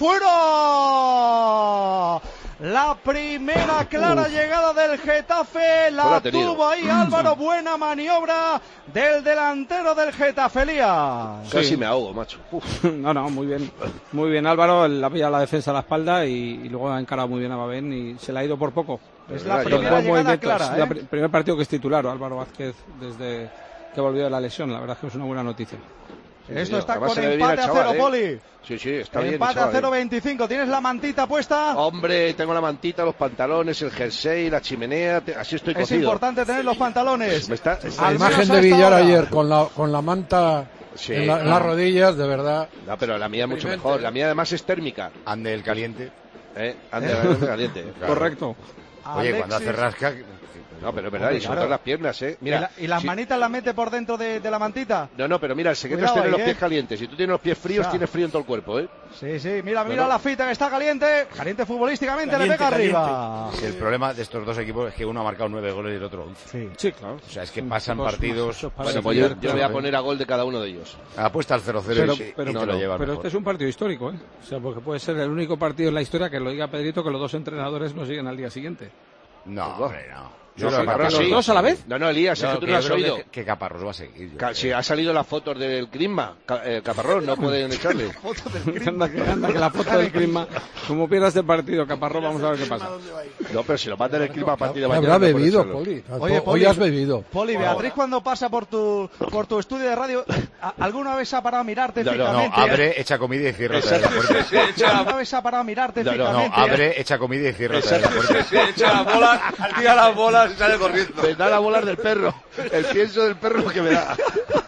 ¡Fuera! La primera clara llegada del Getafe la tuvo ahí Álvaro. Buena maniobra del delantero del Getafe, Elías. Casi me ahogo, macho. No, muy bien. Muy bien Álvaro, le ha pillado la defensa a la espalda y luego ha encarado muy bien a Babén y se le ha ido por poco. Es la primera llegada clara, Es el primer partido que es titular Álvaro Vázquez desde que volvió de la lesión. La verdad es que es una buena noticia. Esto está con empate a 0, Poli. Sí, está bien. Empate a 0-25. ¿Tienes la mantita puesta? Hombre, tengo la mantita, los pantalones, el jersey, la chimenea. Así estoy cocido. Es importante tener los pantalones. La imagen de Villar ayer con la manta en las rodillas, de verdad. No, pero la mía es mucho mejor. La mía además es térmica. Ande el caliente. Ande el caliente. Claro. Correcto. Oye, cuando hace rasca... No, pero es verdad, y sobre todo las piernas, Mira, ¿Y las manitas las mete por dentro de la mantita? No, pero mira, el secreto es tener los pies calientes. Si tú tienes los pies fríos, tienes frío en todo el cuerpo, Sí, mira la fita que está caliente futbolísticamente, le pega arriba. El problema de estos dos equipos es que uno ha marcado 9 goles y el otro 11. Sí, claro. O sea, es que pasan partidos... Bueno, pues yo voy a poner a gol de cada uno de ellos. Apuesta al 0-0 y te lo llevan. Pero este es un partido histórico, O sea, porque puede ser el único partido en la historia que lo diga Pedrito que los dos entrenadores no siguen al día siguiente. No, hombre, no. ¿Los dos a la vez? No, Elías, es que tú no has oído. Que Caparrós va a seguir. Si ha salido las fotos del Crisma, Caparrós, no pueden echarle. Anda que la foto del Crisma, como pierdas el partido, Caparrós, vamos a ver qué pasa. No, pero si lo manda el Crisma a partir de mañana. Habrá bebido, Poli. Oye, Hoy has bebido. Poli, Beatriz cuando pasa por tu estudio de radio, ¿alguna vez ha parado a mirarte fijamente? No, abre, echa comida y cierra otra vez la puerta. ¿Alguna vez ha parado a mirarte fijamente? No, abre, echa comida y cierra otra vez la puerta. Echa la bola, tira las bolas y sale corriendo. Me da la bola del perro, el pienso del perro que me da.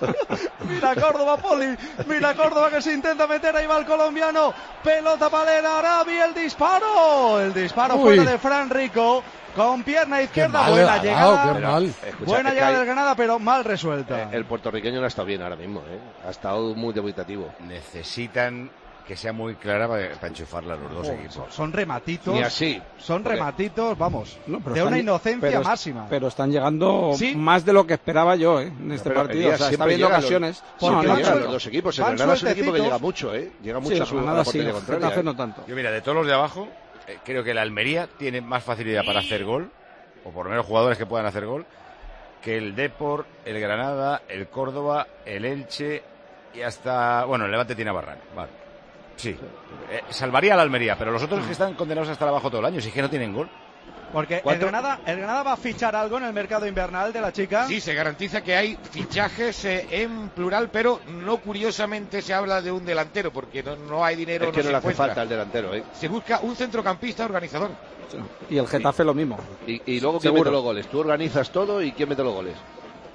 Mira Córdoba, Poli, mira Córdoba que se intenta meter, ahí va el colombiano, pelota para el Arabi, el disparo fuera de Fran Rico, con pierna izquierda, buena llegada, buena llegada del Granada, pero mal resuelta. El puertorriqueño no ha estado bien ahora mismo, ha estado muy dubitativo. Necesitan que sea muy clara para enchufarla a los dos equipos. Son rematitos. Ni así. Son rematitos, vamos, de están, una inocencia máxima. Pero están llegando más de lo que esperaba yo, en este partido. O sea, está viendo ocasiones. Llegan los dos equipos. El Granada es un equipo que llega mucho, Llega mucho a la portería contraria. No tanto. Yo, mira, de todos los de abajo, creo que el Almería tiene más facilidad para hacer gol, o por lo menos jugadores que puedan hacer gol, que el Depor, el Granada, el Córdoba, el Elche y hasta... Bueno, el Levante tiene a Barran. Vale. Sí, salvaría a la Almería, pero los otros que están condenados a estar abajo todo el año, si es que no tienen gol. Porque el Granada va a fichar algo en el mercado invernal de la chica. Sí, se garantiza que hay fichajes en plural, pero no curiosamente se habla de un delantero, porque no hay dinero. Es que no le hace encuentra. falta el delantero, Se busca un centrocampista organizador. Y el Getafe lo mismo. Y luego, ¿quién mete los goles? Tú organizas todo y ¿quién mete los goles?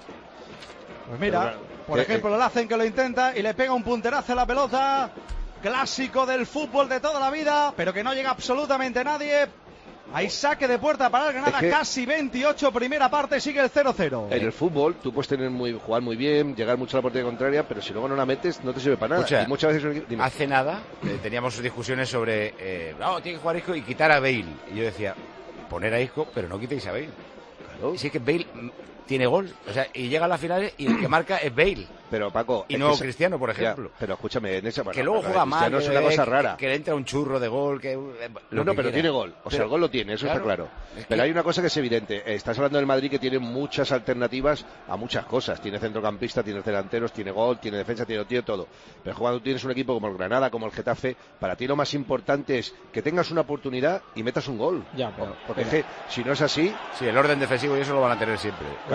Pues mira, por ejemplo, el Hacen que lo intenta y le pega un punterazo a la pelota. Clásico del fútbol de toda la vida, pero que no llega absolutamente nadie. Hay saque de puerta para el Granada, casi 28, primera parte, sigue el 0-0. En el fútbol tú puedes jugar muy bien, llegar mucho a la portería contraria, pero si luego no la metes no te sirve para nada. Escucha, y muchas veces hace nada teníamos discusiones sobre tiene que jugar Isco y quitar a Bale. Y yo decía, poner a Isco, pero no quitéis a Bale. Claro. Y sí que Bale tiene gol, o sea, y llega a las finales y el que marca es Bale. Pero Paco, y no Cristiano, por ejemplo. Pero escúchame, en esa que luego juega mal, no es una cosa rara. Que le entra un churro de gol, pero tiene gol. O sea, el gol lo tiene, eso está claro. Pero hay una cosa que es evidente. Estás hablando del Madrid que tiene muchas alternativas a muchas cosas. Tiene centrocampista, tiene delanteros, tiene gol, tiene defensa, tiene todo. Pero cuando tienes un equipo como el Granada, como el Getafe, para ti lo más importante es que tengas una oportunidad y metas un gol. Ya, porque es que si no es así... Sí, el orden defensivo y eso lo van a tener siempre.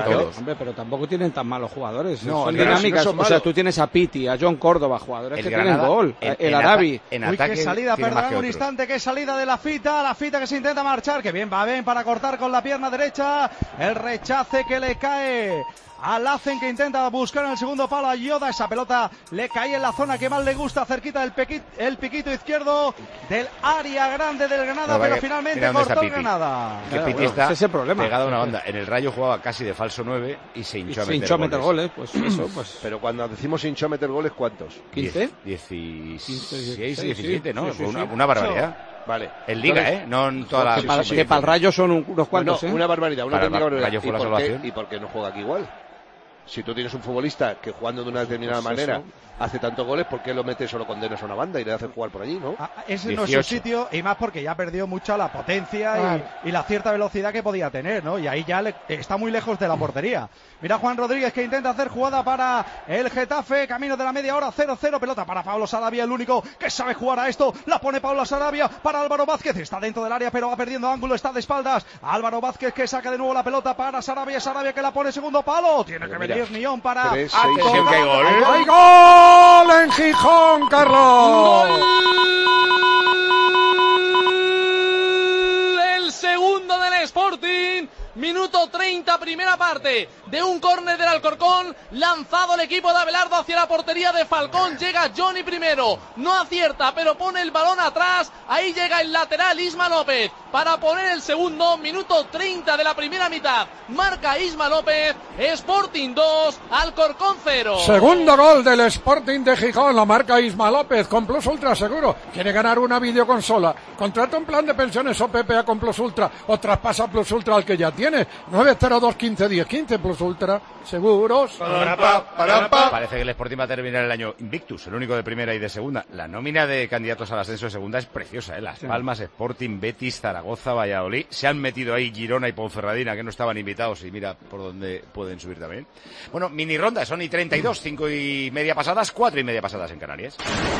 todos. Hombre, pero tampoco tienen tan malos jugadores. No, son el Granada dinámicas. no son o sea, malos. tú tienes a Piti, a John Córdoba, jugadores El que Granada, tienen gol. El Arabi. Uy, qué salida, perdón, un instante, qué salida de la fita que se intenta marchar, que bien va bien para cortar con la pierna derecha, el rechace que le cae a Lacen, que intenta buscar en el segundo palo a Yoda, esa pelota le cae en la zona que más le gusta, cerquita del el piquito izquierdo del área grande del Granada, pero finalmente cortó el Granada. Que Piti está ese es el problema. pegado a una banda. En el Rayo jugaba casi de falso 9 y se hinchó a meter goles. Pues eso, pues. Pero cuando decimos hinchó a meter goles, ¿cuántos? 15. 16, 17, ¿no? Sí. Una barbaridad. Vale. En Liga, no en toda la... Que para el Rayo son unos cuantos, una barbaridad, una auténtica barbaridad. Rayo fue la salvación. ¿Y por qué no juega aquí igual? Si tú tienes un futbolista que jugando de una determinada manera hace tantos goles, ¿por qué lo metes o lo condenas a una banda y le haces jugar por allí, no? Ese no es su sitio, y más porque ya perdió mucha la potencia y la cierta velocidad que podía tener, ¿no? Y ahí ya está muy lejos de la portería. Mira Juan Rodríguez, que intenta hacer jugada para el Getafe, camino de la media hora, 0-0, pelota para Pablo Sarabia, el único que sabe jugar a esto, la pone Pablo Sarabia para Álvaro Vázquez, está dentro del área pero va perdiendo ángulo, está de espaldas, Álvaro Vázquez que saca de nuevo la pelota para Sarabia que la pone segundo palo, tiene que venir Nión para... Atención que hay gol. ¡Hay gol en Gijón, Carlos! El segundo del Sporting. Minuto 30, primera parte, de un córner del Alcorcón, lanzado el equipo de Abelardo hacia la portería de Falcón, llega Johnny primero, no acierta, pero pone el balón atrás, ahí llega el lateral Isma López, para poner el segundo, minuto 30 de la primera mitad, marca Isma López, Sporting 2, Alcorcón 0. Segundo gol del Sporting de Gijón, la marca Isma López, con Plus Ultra seguro, quiere ganar una videoconsola, contrata un plan de pensiones o PPA con Plus Ultra, o traspasa Plus Ultra al que ya tiene. 902 15 10 15 Plus Ultra, seguros. Parece que el Sporting va a terminar el año invictus, el único de primera y de segunda. La nómina de candidatos al ascenso de segunda es preciosa, ¿eh? Las Palmas, Sporting, Betis, Zaragoza, Valladolid. Se han metido ahí Girona y Ponferradina, que no estaban invitados, y mira por dónde pueden subir también. Bueno, mini ronda, son y 32, 5 y media pasadas, 4 y media pasadas en Canarias.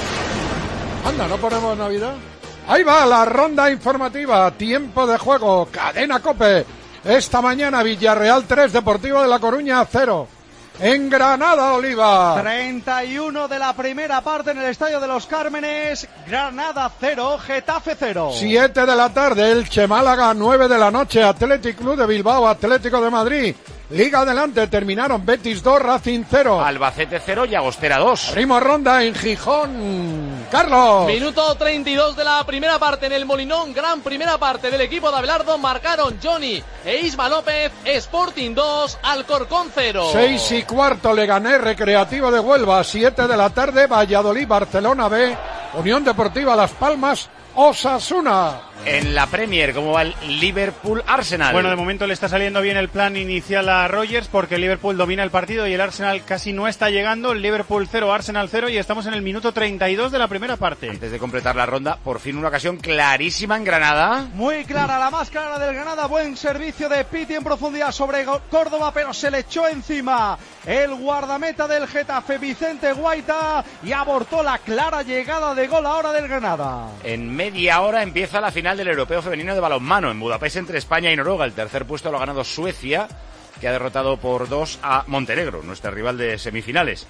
Anda, ¿no ponemos Navidad? Ahí va la ronda informativa, tiempo de juego, cadena COPE. Esta mañana Villarreal 3, Deportivo de La Coruña 0. En Granada, Oliva. 31 de la primera parte en el Estadio de los Cármenes. Granada 0, Getafe 0. 7 de la tarde, Elche Málaga, 9 de la noche, Athletic Club de Bilbao, Atlético de Madrid. Liga adelante, terminaron Betis 2, Racing 0. Albacete 0 y Agostera 2. Abrimos ronda en Gijón. Carlos. Minuto 32 de la primera parte en el Molinón. Gran primera parte del equipo de Abelardo. Marcaron Johnny e Isma López. Sporting 2, Alcorcón 0. 6 y cuarto, Leganés Recreativo de Huelva. 7 de la tarde, Valladolid, Barcelona B. Unión Deportiva Las Palmas, Osasuna. En la Premier, ¿cómo va el Liverpool-Arsenal? Bueno, de momento le está saliendo bien el plan inicial a Rodgers porque el Liverpool domina el partido y el Arsenal casi no está llegando. El Liverpool 0, Arsenal 0 y estamos en el minuto 32 de la primera parte. Antes de completar la ronda, por fin una ocasión clarísima en Granada. Muy clara, la más clara del Granada. Buen servicio de Piti en profundidad sobre Córdoba, pero se le echó encima el guardameta del Getafe, Vicente Guaita, y abortó la clara llegada de gol ahora del Granada. En media hora empieza la final del Europeo Femenino de Balonmano en Budapest entre España y Noruega. El tercer puesto lo ha ganado Suecia, que ha derrotado por 2 a Montenegro, nuestra rival de semifinales.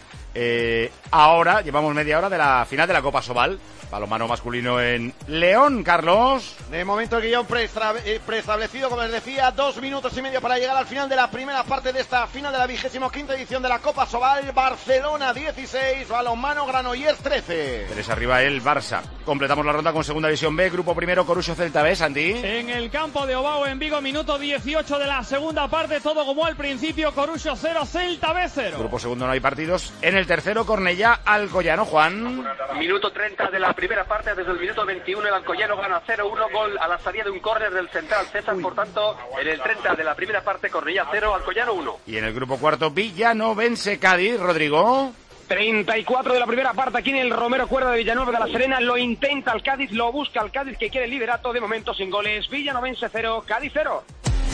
Ahora llevamos media hora de la final de la Copa Sobal, balonmano masculino en León, Carlos. De momento el guión preestablecido, como les decía, 2 minutos y medio para llegar al final de la primera parte de esta final de la 25ª edición de la Copa Sobal. Barcelona 16, balonmano Granollers 13. 3 arriba el Barça. Completamos la ronda con Segunda División B, grupo primero, Corucho Celta B, Santi. En el campo de Obao en Vigo, minuto 18 de la segunda parte, todo como al principio, Corucho 0, Celta B 0. Grupo segundo no hay partidos. En el tercero, Cornellá Alcoyano, Juan. Minuto 30 de la primera parte, desde el minuto 21 el Alcoyano gana 0-1, gol a la salida de un córner del central César, por tanto, en el 30 de la primera parte, Cornellá 0, Alcoyano 1. Y en el grupo cuarto, Villanovense Cádiz, Rodrigo. 34 de la primera parte aquí en el Romero Cuerda de Villanueva de la Serena. Lo intenta el Cádiz, lo busca el Cádiz, que quiere el liderato, de momento sin goles. Villanovense 0, Cádiz 0.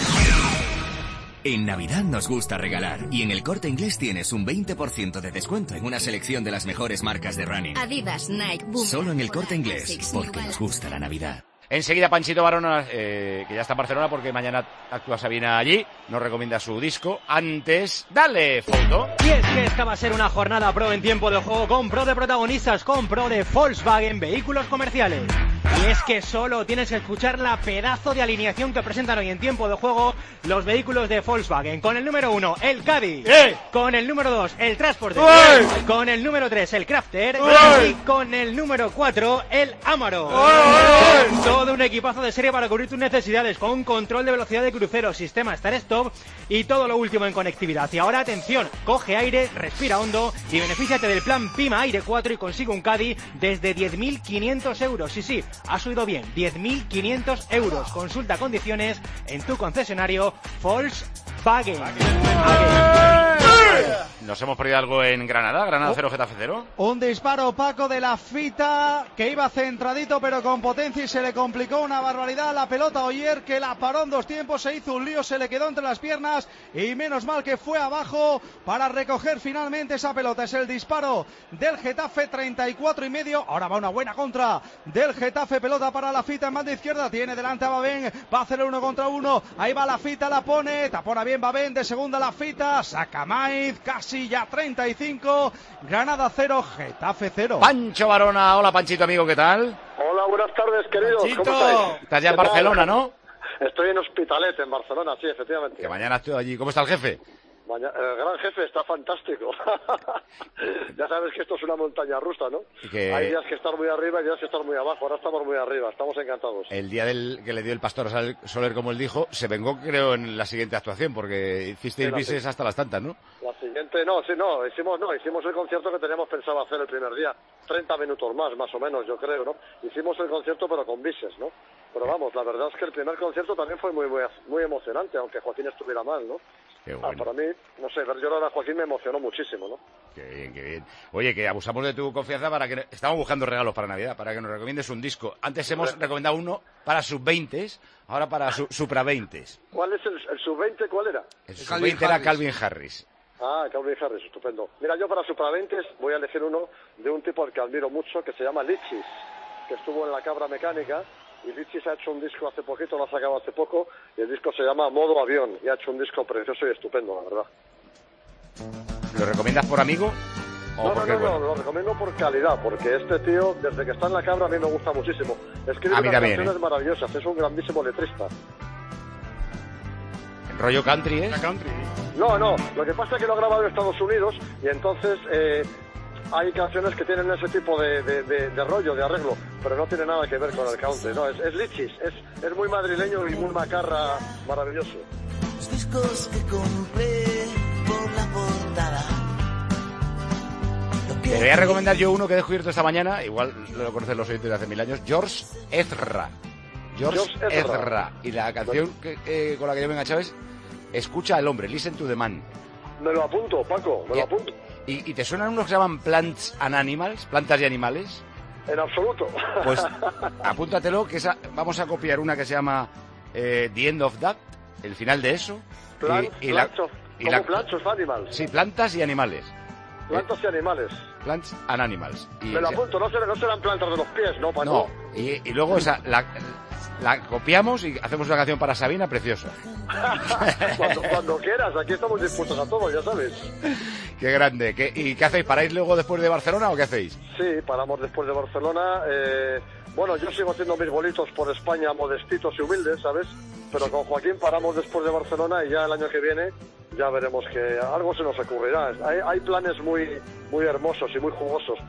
En Navidad nos gusta regalar y en El Corte Inglés tienes un 20% de descuento en una selección de las mejores marcas de running. Adidas, Nike, Boom. Solo en El Corte Inglés, porque nos gusta la Navidad. Enseguida Panchito Varona, que ya está en Barcelona porque mañana actúa Sabina allí, nos recomienda su disco. Antes, dale, Foto. Y es que esta va a ser una jornada pro en tiempo de juego con pro de protagonistas, con pro de Volkswagen Vehículos Comerciales. Y es que solo tienes que escuchar la pedazo de alineación que presentan hoy en tiempo de juego los vehículos de Volkswagen. Con el número 1, el Caddy. Con el número 2, el Transporter. Con el número 3, el Crafter. Y con el número 4, el Amarok. Todo un equipazo de serie para cubrir tus necesidades, con control de velocidad de crucero, sistema Start-Stop y todo lo último en conectividad. Y ahora, atención, coge aire, respira hondo y benefíciate del plan Pima Aire 4 y consigue un Caddy desde 10.500 euros. Sí, has oído bien, 10.500 euros. Consulta condiciones en tu concesionario Volkswagen. Nos hemos perdido algo en Granada. Granada 0, Getafe 0. Un disparo, Paco, de la Fita, que iba centradito pero con potencia y se le complicó una barbaridad la pelota a Oyer, que la paró en 2 tiempos, se hizo un lío, se le quedó entre las piernas y menos mal que fue abajo para recoger finalmente esa pelota. Es el disparo del Getafe, 34,5. Ahora va una buena contra del Getafe, pelota para la Fita en banda izquierda, tiene delante a Babén, va a hacer 1 contra 1, ahí va la Fita, la pone, tapona bien Babén, de segunda la Fita, saca Maiz, casi ya 35, Granada 0, Getafe 0. Pancho Varona, hola Panchito amigo, ¿qué tal? Hola, buenas tardes queridos, Panchito. ¿cómo estáis? Estás ya en Barcelona, ¿no? Estoy en Hospitalet, en Barcelona, sí, efectivamente. Que mañana estoy allí, ¿cómo está el jefe? El gran jefe está fantástico. Ya sabes que esto es una montaña rusa, ¿no? Hay días que estar muy arriba y días que estar muy abajo. Ahora estamos muy arriba, estamos encantados. El día que le dio el Pastor Soler, como él dijo, se vengó, creo, en la siguiente actuación, porque hicisteis bises hasta las tantas, ¿no? La siguiente, hicimos el concierto que teníamos pensado hacer el primer día. 30 minutos más o menos, yo creo, ¿no? Hicimos el concierto, pero con bises, ¿no? Pero vamos, la verdad es que el primer concierto también fue muy emocionante, aunque Joaquín estuviera mal, ¿no? Qué bueno. Para mí, no sé, ver llorar a Joaquín me emocionó muchísimo, ¿no? Qué bien, qué bien. Oye, que abusamos de tu confianza para que... Estamos buscando regalos para Navidad, para que nos recomiendes un disco. Antes hemos recomendado uno para sub-20s, ahora para supra-20s. ¿Cuál es el sub-20? ¿Cuál era? El sub-20 era Calvin Harris. Ah, Calvin Harris, estupendo. Mira, yo para supra-20s voy a elegir uno de un tipo al que admiro mucho, que se llama Lichis, que estuvo en la Cabra Mecánica. Y Lichis ha hecho un disco hace poquito, lo ha sacado hace poco, y el disco se llama Modo Avión, y ha hecho un disco precioso y estupendo, la verdad. ¿Lo recomiendas por amigo? No, lo recomiendo por calidad, porque este tío, desde que está en la Cabra, a mí me gusta muchísimo. Escribe unas canciones maravillosas, es un grandísimo letrista. ¿El rollo country es? No, lo que pasa es que lo ha grabado en Estados Unidos, y entonces... hay canciones que tienen ese tipo de rollo, de arreglo, pero no tiene nada que ver con el country, no, es Lichis, es muy madrileño y muy macarra, maravilloso. Los discos que compré por la portada. Te voy a recomendar yo uno que he descubierto esta mañana, igual lo conocen los oyentes de hace 1000 años, George Ezra. Y la canción con la que yo me he enganchado es Escucha al hombre, Listen to the Man. Me lo apunto, Paco, me lo apunto. ¿Y te suenan unos que se llaman Plants and Animals? ¿Plantas y animales? En absoluto. Pues apúntatelo, que vamos a copiar una que se llama The End of That, el final de eso. Plants of Animals. Sí, plantas y animales. Plantas y animales. Plants and Animals. Me lo apunto, no serán plantas de los pies, ¿no, Paco? No, y luego esa... La copiamos y hacemos una canción para Sabina preciosa. cuando quieras, aquí estamos dispuestos a todo, ya sabes. Qué grande. ¿Y qué hacéis? ¿Paráis luego después de Barcelona o qué hacéis? Sí, paramos después de Barcelona. Bueno, yo sigo haciendo mis bolitos por España, modestitos y humildes, ¿sabes? Pero con Joaquín paramos después de Barcelona y ya el año que viene ya veremos que algo se nos ocurrirá. Hay planes muy hermosos y muy jugosos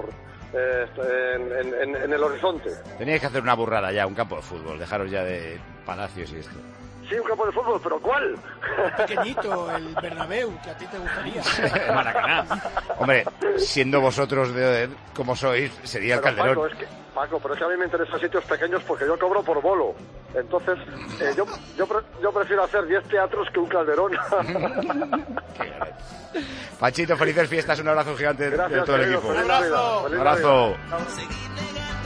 en el horizonte. Teníais que hacer una burrada ya, un campo de fútbol, dejaros ya de palacios y esto. Sí, un campo de fútbol, pero ¿cuál? Pequeñito, el Bernabéu, que a ti te gustaría. El Maracaná. Hombre, siendo vosotros como sois, sería el Calderón. Paco, pero es que a mí me interesan sitios pequeños porque yo cobro por bolo. Entonces, yo prefiero hacer 10 teatros que un Calderón. Panchito, felices fiestas, un abrazo gigante de todo el equipo. Un abrazo. Un abrazo.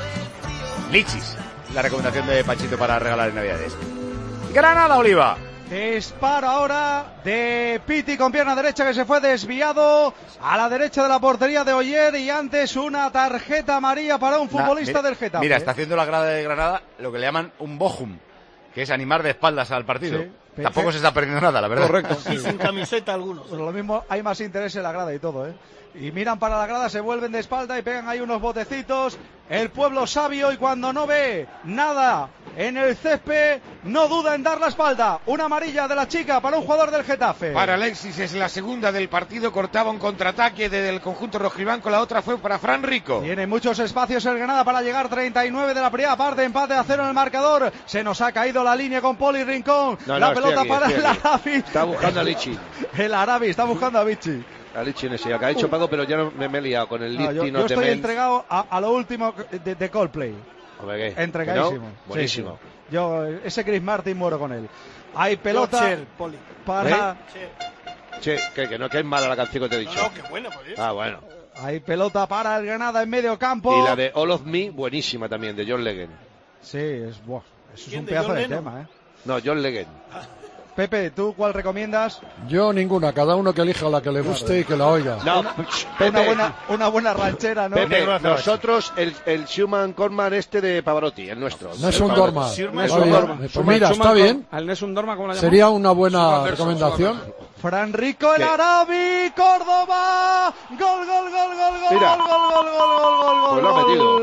Lichis, la recomendación de Panchito para regalar en Navidades. Granada Oliva. Disparo ahora de Piti con pierna derecha que se fue desviado a la derecha de la portería de Oyer, y antes una tarjeta amarilla para un futbolista del Getafe. Mira, está haciendo la grada de Granada lo que le llaman un bochum, que es animar de espaldas al partido. Sí. Tampoco se está perdiendo nada, la verdad. Correcto. Y sin camiseta algunos. Pues lo mismo, hay más interés en la grada y todo, ¿eh? Y miran para la grada, se vuelven de espalda y pegan ahí unos botecitos. El pueblo sabio, y cuando no ve nada en el césped, no duda en dar la espalda. Una amarilla de la chica para un jugador del Getafe. Para Alexis es la segunda del partido, cortaba un contraataque desde el conjunto rojiblanco, la otra fue para Fran Rico. Tiene muchos espacios el Granada para llegar, 39 de la primera parte, empate a 0 en el marcador. Se nos ha caído la línea con Poli Rincón. La pelota para el Arabi. Está buscando a Lichi. El Arabi está buscando a Vichy. A Lichi en ese, que ha hecho Paco, pero ya no me he liado con el Lipti. Yo estoy entregado a lo último de Coldplay. Hombre, ¿qué? Entregadísimo. ¿No? Buenísimo. Sí. Yo, ese Chris Martin, muero con él. Hay pelota para... Che, que no, que es mala la canción que te he dicho. No, que buena, pues. Ah, bueno. Hay pelota para el Granada en medio campo. Y la de All of Me, buenísima también, de John Legend. Sí, eso es un pedazo de tema, ¿eh? No, John Legend. Pepe, ¿tú cuál recomiendas? Yo ninguna, cada uno que elija la que le guste y que la oiga. No, Pepe, una buena ranchera, ¿no? Pepe, nosotros el Schumann Corman de Pavarotti, el nuestro. No es un Dorma. Pues mira, está bien. Al Nessun Dorma, ¿cómo la llaman? Sería una buena recomendación. Fran Rico, el Arabi, Córdoba, gol, gol, gol, gol, gol, Mira. gol, gol, gol, gol, gol, gol, Pues lo ha metido.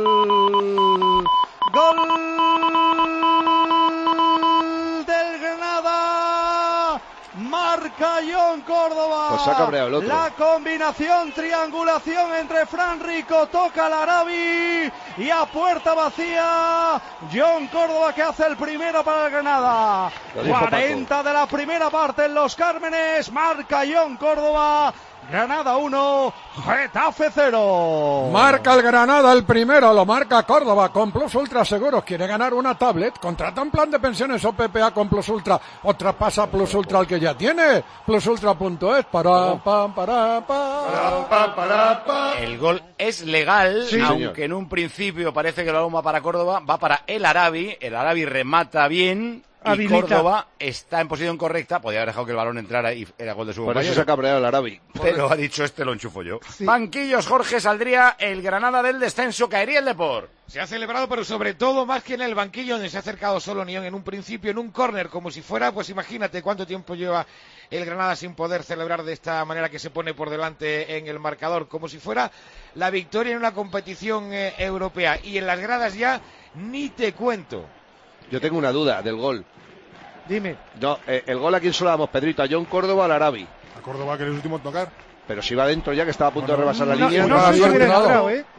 Gol del Granada, marca John Córdoba. Pues se ha cabreado el otro. La combinación, triangulación entre Fran Rico, toca al Arabi y a puerta vacía John Córdoba, que hace el primero para el Granada. Lo dijo 40 Paco. de la primera parte en Los Cármenes, marca John Córdoba. Granada 1, Getafe 0. Marca el Granada el primero, lo marca Córdoba con Plus Ultra Seguros. ¿Quiere ganar una tablet? Contrata un plan de pensiones o PPA con Plus Ultra o traspasa Plus Ultra al que ya tiene. Plusultra.es. El gol es legal, Sí, aunque señor. en un principio parece que el balón va para Córdoba, va para el Arabi remata bien. Y Habilita. Córdoba está en posición correcta. Podría haber dejado que el balón entrara y era gol de su Por eso compañero. se ha cabreado el Arabi. Pero ha dicho lo enchufo yo. Banquillos, Jorge, saldría el Granada del descenso, caería el Depor. Se ha celebrado, pero sobre todo más que en el banquillo donde se ha acercado solo Nión en un principio, en un córner, como si fuera, pues imagínate cuánto tiempo lleva el Granada sin poder celebrar de esta manera, que se pone por delante en el marcador, como si fuera la victoria en una competición europea. Y en las gradas ya ni te cuento. Yo tengo una duda del gol. Dime. No, el gol a quién se lo damos, Pedrito, a John Córdoba o al Arabi. A Córdoba, que es el último en tocar. Pero si va dentro ya, que estaba a punto de rebasar la línea. No sé si hubiera entrado, ¿eh?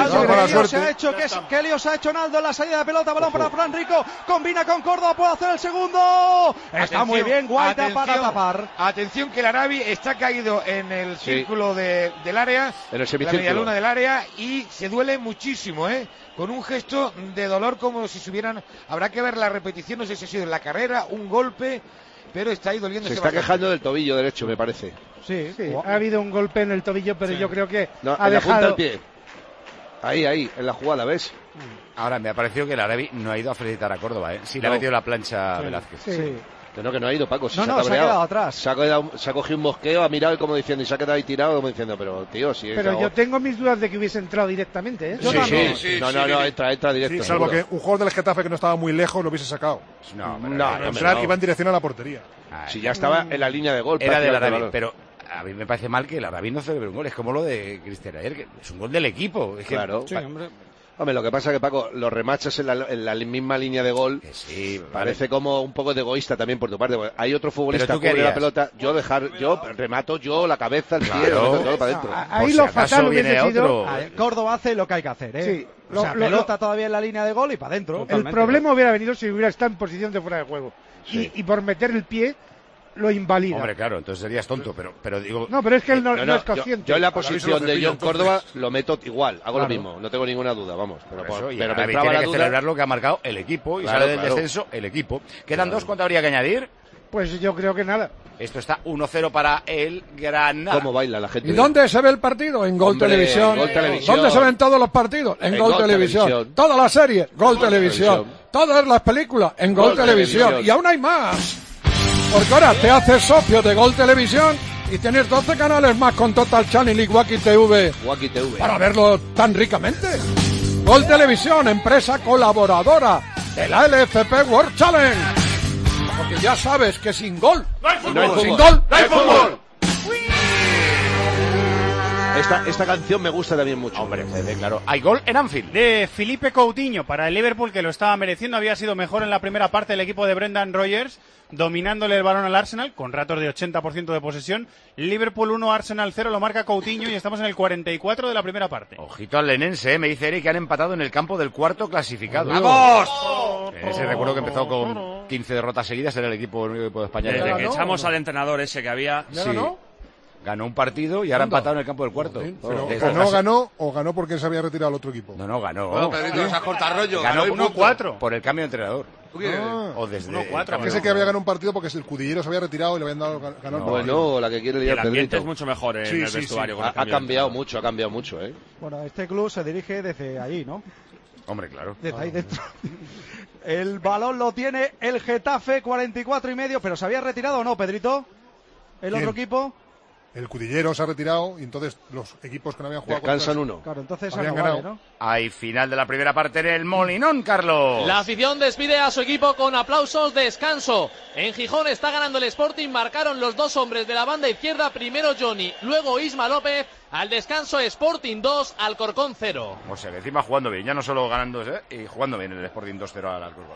Se ha hecho, ¿qué líos ha hecho Naldo en la salida de pelota? Balón para Fran Rico, combina con Córdoba, puede hacer el segundo. Está muy bien Guaita para tapar. Atención, que el Arabi está caído en el círculo del área, en el la semicírculo. medialuna del área, y se duele muchísimo, con un gesto de dolor como si se hubieran... Habrá que ver la repetición, no sé si ha sido en la carrera, un golpe, pero está ahí doliendo. Se está quejando del tobillo derecho, me parece. Sí, ha habido un golpe en el tobillo, pero yo creo que No, ha en la punta dejado... del pie. Ahí, en la jugada, ¿ves? Ahora, me ha parecido que el Arabi no ha ido a felicitar a Córdoba, ¿eh? Sí, le ha No. metido la plancha a Velázquez. Sí. Que no ha ido, Paco. Si No, se ha se ha cabreado. quedado atrás. Se ha cogido un mosqueo, ha mirado como diciendo, y se ha quedado ahí tirado como diciendo, pero tío, si es Pero algo- yo tengo mis dudas de que hubiese entrado directamente, ¿eh? Sí. No, entra directo. Sí, salvo seguro. que un jugador del Getafe que no estaba muy lejos lo hubiese sacado. No, Pero entrar iba en dirección a la portería. Si ya estaba en la línea de gol. Era del prácticamente, Arabi, balón. pero a mí me parece mal que el Arabi no celebre un gol. Es como lo de Cristian ayer, que es un gol del equipo. Es que- Claro. Hombre, lo que pasa es que, Paco, los remachas en la misma línea de gol, sí, parece como un poco de egoísta también por tu parte. Porque hay otro futbolista ¿Pero tú que qué cubre la harías? pelota, yo remato yo, la cabeza, el pie, Claro. lo meto todo para adentro. Ahí lo fatal hubiese sido... Córdoba hace lo que hay que hacer, ¿eh? Sí. O sea, pelota todavía en la línea de gol y para adentro. El problema hubiera venido si hubiera estado en posición de fuera de juego. Y por meter el pie, lo invalida. Hombre, claro, entonces serías tonto, pero digo... No, pero es que él no es yo, consciente. yo en la Para mí se posición lo de cepillo, John Córdoba entonces. lo meto igual, hago Claro. lo mismo, no tengo ninguna duda, vamos. Pero, Por eso, y pero el me Arabi entraba tiene la que duda. celebrar lo que ha marcado el equipo y Claro, sale del claro. descenso el equipo. ¿Quedan dos? ¿Cuánto habría que añadir? Pues yo creo que nada. Esto está 1-0 para el Granada. ¿Cómo baila la gente? ¿Y dónde se ve el partido? En Gol Hombre, Televisión. Gol Televisión. ¿Dónde se ven todos los partidos? En Gol Televisión. Todas las series, Gol Televisión. Todas las películas, en Gol Televisión. Y aún hay más. Porque ahora te haces socio de Gol Televisión y tienes 12 canales más con Total Channel y Wacky TV para verlo tan ricamente. Gol Televisión, empresa colaboradora de la LFP World Challenge. Porque ya sabes que sin gol no hay fútbol. Sin gol no hay fútbol. Esta canción me gusta también mucho. Hombre, claro. Hay gol en Anfield. De Felipe Coutinho para el Liverpool, que lo estaba mereciendo. Había sido mejor en la primera parte el equipo de Brendan Rodgers, dominándole el balón al Arsenal, con ratos de 80% de posesión. Liverpool 1, Arsenal 0, lo marca Coutinho y estamos en el 44 de la primera parte. Ojito al lenense, me dice Eric, que han empatado en el campo del cuarto clasificado. ¡Vamos! Ese recuerdo que empezó con 15 derrotas seguidas, era el único equipo de España. Desde que echamos al entrenador ese que había... Sí. Ganó un partido y ahora ha empatado en el campo del cuarto. Pero ganó o ganó porque se había retirado el otro equipo. No, ganó. Bueno, Pedrito, nos has cortado rollo. Ganó 1-4. Por el cambio de entrenador. O desde 1-4. Pensé que había ganado un partido porque el Cudillero se había retirado y le habían dado ganado. Bueno, la que quiere liar El ambiente Pedrito. es mucho mejor en el vestuario. Sí. Ha cambiado mucho, ¿eh? Bueno, este club se dirige desde ahí, ¿no? Hombre, claro. Desde ahí dentro. El balón lo tiene el Getafe, 44,5, pero ¿se había retirado o no, Pedrito? ¿El otro equipo? El Cudillero se ha retirado y entonces los equipos que no habían jugado descansan uno. Claro, entonces habían no ganado. vale, ¿no? Hay final de la primera parte en el Molinón, Carlos. La afición despide a su equipo con aplausos, descanso. En Gijón está ganando el Sporting, marcaron los dos hombres de la banda izquierda, primero Johnny, luego Isma López. Al descanso Sporting 2, Alcorcón 0. O sea, que encima jugando bien, ya no solo ganando, y jugando bien el Sporting 2-0 al Alcorcón.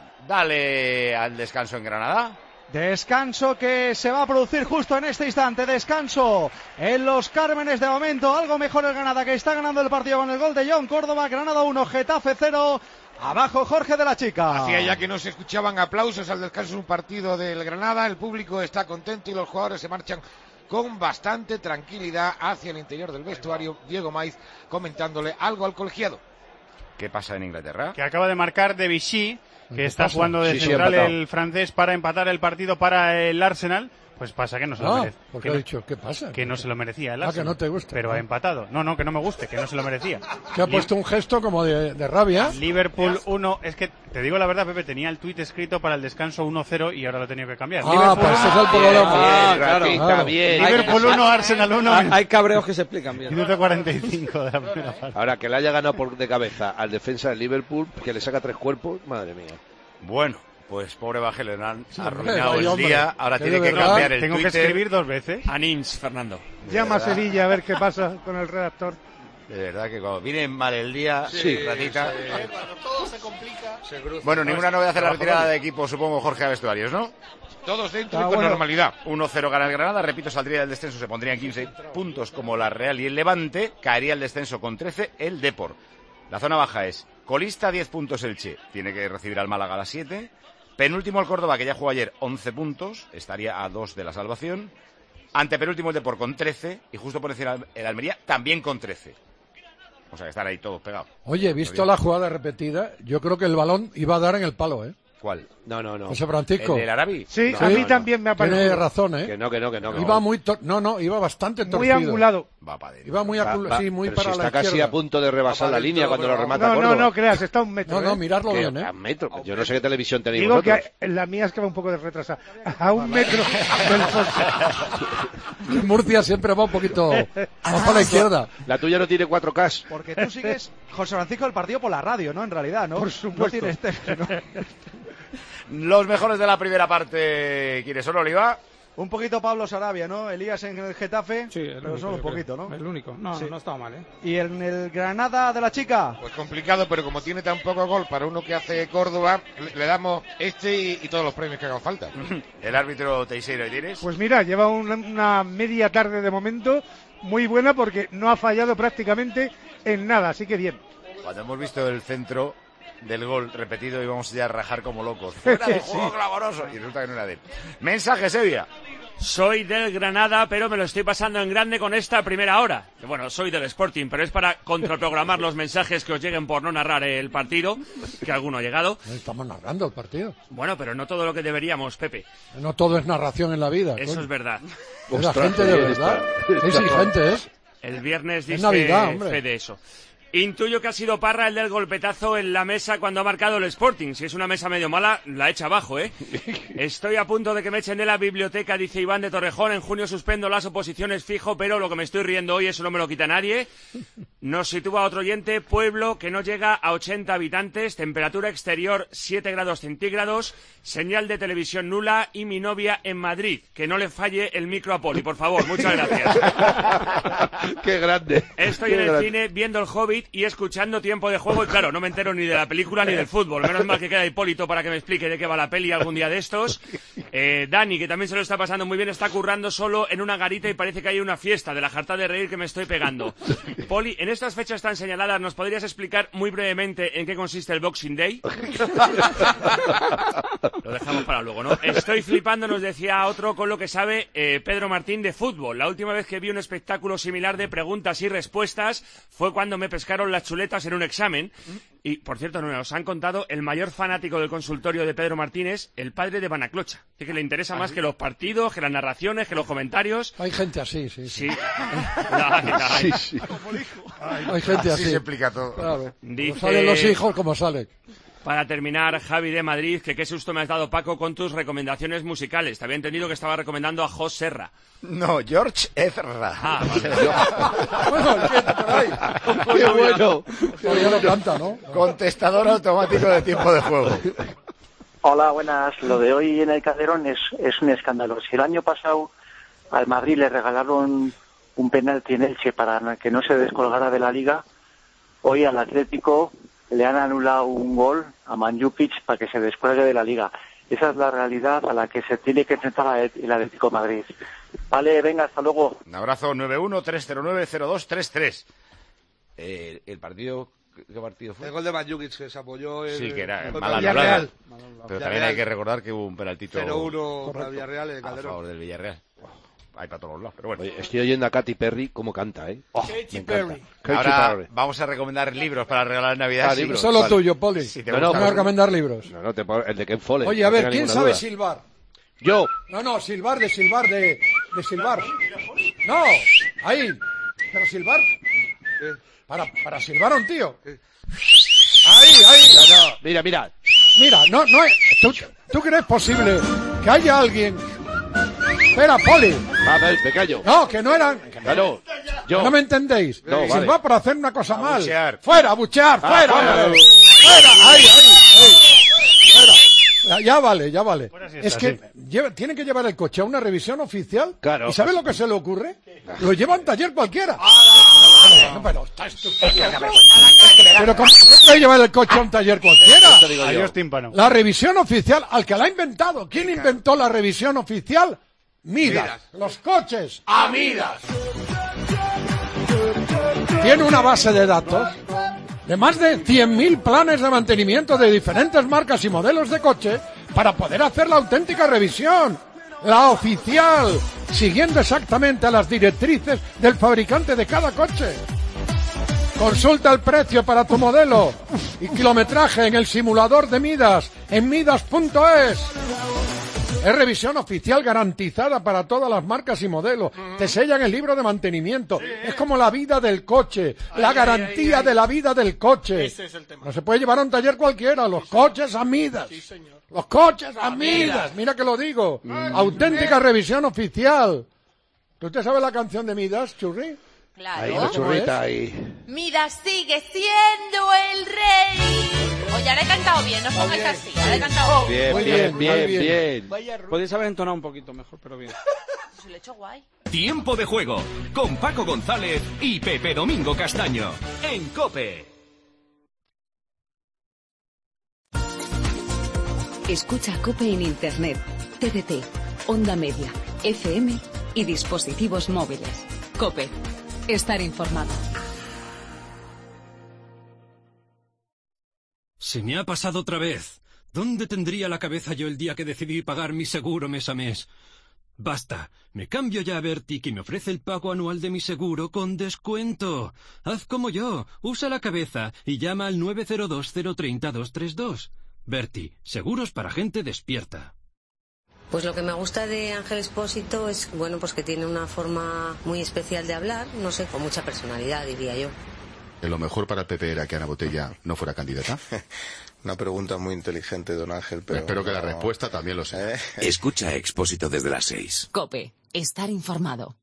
Dale al descanso en Granada. Descanso que se va a producir justo en este instante. Descanso en los Cármenes de momento. Algo mejor el Granada, que está ganando el partido con el gol de John Córdoba. Granada 1, Getafe 0. Abajo Jorge de la Chica. Hacía ya que no se escuchaban aplausos al descanso de un partido del Granada. El público está contento y los jugadores se marchan con bastante tranquilidad hacia el interior del vestuario. Diego Maiz comentándole algo al colegiado. ¿Qué pasa en Inglaterra? Que acaba de marcar de Vichy, que está pasa? jugando de Sí, central empatado. el francés para empatar el partido para el Arsenal. Pues pasa que no se lo merece. porque ha dicho, ¿qué pasa? Que no se lo merecía el Que Arsenal. no te gusta. Pero ha empatado. No, que no me guste, que no se lo merecía. Que ha puesto un gesto como de rabia. Liverpool 1, es que te digo la verdad, Pepe, tenía el tuit escrito para el descanso 1-0 y ahora lo he tenido que cambiar. Ah, pues ese es el problema. Claro. Liverpool 1, Arsenal 1. Hay cabreos que se explican bien. Minuto 45 de la primera parte. Ahora, que le haya ganado de cabeza al defensa del Liverpool, que le saca 3 cuerpos, madre mía. Bueno, pues pobre Bajel, le han arruinado vaya, el hombre, día. Ahora que tiene de que verdad cambiar el Tengo que Twitter. escribir 2 veces. A Nins, Fernando. Llama a Sevilla a ver qué pasa con el redactor. De verdad que cuando viene mal el día, ratita. Cuando todo se complica, se cruza. Bueno, ninguna novedad en la retirada de equipo, supongo, Jorge, a vestuarios, ¿no? Todos dentro y con normalidad. 1-0 gana el Granada, repito, saldría del descenso, se pondrían 15 puntos como la Real y el Levante, caería el descenso con 13 el Depor. La zona baja es colista 10 puntos el Che, tiene que recibir al Málaga a las 7. Penúltimo el Córdoba, que ya jugó ayer, 11 puntos, estaría a 2 de la salvación. Antepenúltimo el Depor con 13 y justo por encima el Almería también con 13. O sea que están ahí todos pegados. Oye, visto la jugada repetida, yo creo que el balón iba a dar en el palo, ¿eh? ¿Cuál? No. José Francisco. ¿El del Arabi? Sí, No, a mí no. también me ha parecido. Tiene razón, ¿eh? Que no. Iba muy iba bastante torcido. Muy angulado. Va para adentro. Iba muy sí, muy pero para si la está izquierda. casi a punto de rebasar la línea cuando lo remata Córdoba. No creas, está a un metro. No, mirarlo Que bien, a ¿eh? metro. Yo no sé qué televisión tenéis Digo vosotros. que la mía es que va un poco de retrasada. A un metro del poste. Murcia siempre va un poquito más para la izquierda. La tuya no tiene 4K. Porque tú sigues, José Francisco, el partido por la radio, ¿no? En realidad, ¿no? Por supuesto. No tienes ¿no? Los mejores de la primera parte, ¿quiénes son, Oliva? Un poquito Pablo Sarabia, ¿no? Elías en el Getafe, Sí, el pero único, solo un yo creo. poquito, ¿no? El único. No, Sí. no estaba mal, ¿eh? Y en el Granada de la Chica. Pues complicado, pero como tiene tan poco gol para uno que hace Córdoba, le damos este y todos los premios que hagan falta. El árbitro Teixeira, ¿tienes? Pues mira, lleva una media tarde de momento muy buena porque no ha fallado prácticamente en nada, así que bien. Cuando hemos visto el centro del gol repetido íbamos ya a rajar como locos. Fuera de juego clamoroso. Y resulta que no era de él. Mensaje, Sevilla. Soy del Granada, pero me lo estoy pasando en grande con esta primera hora. Que bueno, soy del Sporting, pero es para contraprogramar los mensajes que os lleguen por no narrar el partido, que alguno ha llegado. No estamos narrando el partido. Bueno, pero no todo lo que deberíamos, Pepe. No todo es narración en la vida. Eso coño. es verdad. Es la gente de verdad. Qué exigente es. El viernes Es diste Navidad, hombre. fe de eso. Intuyo que ha sido Parra el del golpetazo en la mesa cuando ha marcado el Sporting. Si es una mesa medio mala, la echa abajo, ¿eh? Estoy a punto de que me echen de la biblioteca, dice Iván de Torrejón. En junio suspendo las oposiciones fijo, pero lo que me estoy riendo hoy, eso no me lo quita nadie. Nos sitúa otro oyente, pueblo que no llega a 80 habitantes, temperatura exterior 7 grados centígrados, señal de televisión nula y mi novia en Madrid. Que no le falle el micro a Poli, por favor. Muchas gracias. ¡Qué grande! Estoy en el cine viendo El Hobbit y escuchando Tiempo de Juego y claro, no me entero ni de la película ni del fútbol. Menos mal que queda Hipólito para que me explique de qué va la peli algún día de estos. Dani, que también se lo está pasando muy bien, está currando solo en una garita y parece que hay una fiesta de la jarta de reír que me estoy pegando. Poli, en estas fechas tan señaladas, ¿nos podrías explicar muy brevemente en qué consiste el Boxing Day? Lo dejamos para luego, ¿no? Estoy flipando, nos decía otro, con lo que sabe Pedro Martín de fútbol. La última vez que vi un espectáculo similar de preguntas y respuestas fue cuando me pescaron las chuletas en un examen. Y, por cierto, nos han contado, el mayor fanático del consultorio de Pedro Martínez, el padre de Banaclocha. Que le interesa más que los partidos, que las narraciones, que los comentarios. Hay gente así, sí. Sí. Sí. Hay gente así. se explica todo. Claro. Dice... Salen los hijos como salen. Para terminar, Javi de Madrid, que qué susto me has dado, Paco, con tus recomendaciones musicales. Te había entendido que estaba recomendando a Jos Serra. No, George Ezra. Ah, Bueno, por ahí. ¡Qué bueno! Todavía no canta, ¿no? Contestador automático de Tiempo de Juego. Hola, buenas. Lo de hoy en el Calderón es un escándalo. Si el año pasado al Madrid le regalaron un penalti en Elche para que no se descolgara de la Liga, hoy al Atlético le han anulado un gol a Mandžukić para que se descuelgue de la Liga. Esa es la realidad a la que se tiene que enfrentar el Atlético de Madrid. Vale, venga, hasta luego. Un abrazo, 91-309-0233. El partido... ¿Qué partido fue? El gol de Mandžukić que se apoyó en... Sí, que era el mal anulado. Pero también hay que recordar que hubo un penaltito... 0-1 para el Villarreal en el Calderón. A favor del Villarreal. Hay para todos lados, pero bueno. Oye, estoy oyendo a Katy Perry cómo canta, ¿eh? Katy Perry. Ahora vamos a recomendar libros para regalar en Navidad. Ah, libros. Solo tuyo, Poli. Si te no, gusta, a recomendar libros. No, el de Ken Follett. Oye, a ver, ¿quién sabe silbar? Yo. No, silbar, de silbar. No, ahí. Pero silbar. Para silbar a un tío. Ahí. No, mira. Mira, no, ¿tú crees posible que haya alguien... Espera, Poli. A ver, me callo. No, que no eran... Claro, yo. ¿No me entendéis? No, vale. Silbar por hacer una cosa mal. Buchear. ¡Fuera, buchear! ¡Fuera! fuera. ¡Fuera! ¡Ahí! ¡Fuera! Ya vale. Es que tienen que llevar el coche a una revisión oficial. Claro. ¿Y sabes lo que se le ocurre? Lo lleva a un taller cualquiera. Pero está estupendo. Pero ¿cómo se puede llevar el coche a un taller cualquiera? Adiós, tímpano. La revisión oficial, al que la ha inventado. ¿Quién inventó la revisión oficial? Midas. Los coches. ¡A Midas! Tiene una base de datos de más de 100.000 planes de mantenimiento de diferentes marcas y modelos de coche para poder hacer la auténtica revisión, la oficial, siguiendo exactamente a las directrices del fabricante de cada coche. Consulta el precio para tu modelo y kilometraje en el simulador de Midas en midas.es. Es revisión oficial garantizada para todas las marcas y modelos. Te sellan el libro de mantenimiento. Es como la vida del coche, la garantía de la vida del coche. Ese es el tema. No se puede llevar a un taller cualquiera. Los coches a Midas. Sí, señor. Los coches a Midas. Mira que lo digo. Auténtica revisión oficial. ¿Tú te sabes la canción de Midas, Churri? Claro. Ahí, una churrita ahí. Midas sigue siendo el rey. Oye, ahora he cantado bien, no pongáis así. Ahora he cantado Bien. Podéis haber entonado un poquito mejor, pero bien. Si lo he hecho guay. Tiempo de Juego con Paco González y Pepe Domingo Castaño en COPE. Escucha COPE en Internet, TDT, Onda Media, FM y dispositivos móviles. COPE. Estar informado. Se me ha pasado otra vez. ¿Dónde tendría la cabeza yo el día que decidí pagar mi seguro mes a mes? Basta, me cambio ya a Berti, que me ofrece el pago anual de mi seguro con descuento. Haz como yo, usa la cabeza y llama al 902-030-232. Berti, seguros para gente despierta. Pues lo que me gusta de Ángel Expósito es, bueno, pues que tiene una forma muy especial de hablar, no sé, con mucha personalidad, diría yo. que lo mejor para el PP era que Ana Botella no fuera candidata? Una pregunta muy inteligente, don Ángel, pero... Espero que la respuesta también lo sea. Escucha a Expósito desde las 6. COPE. Estar informado.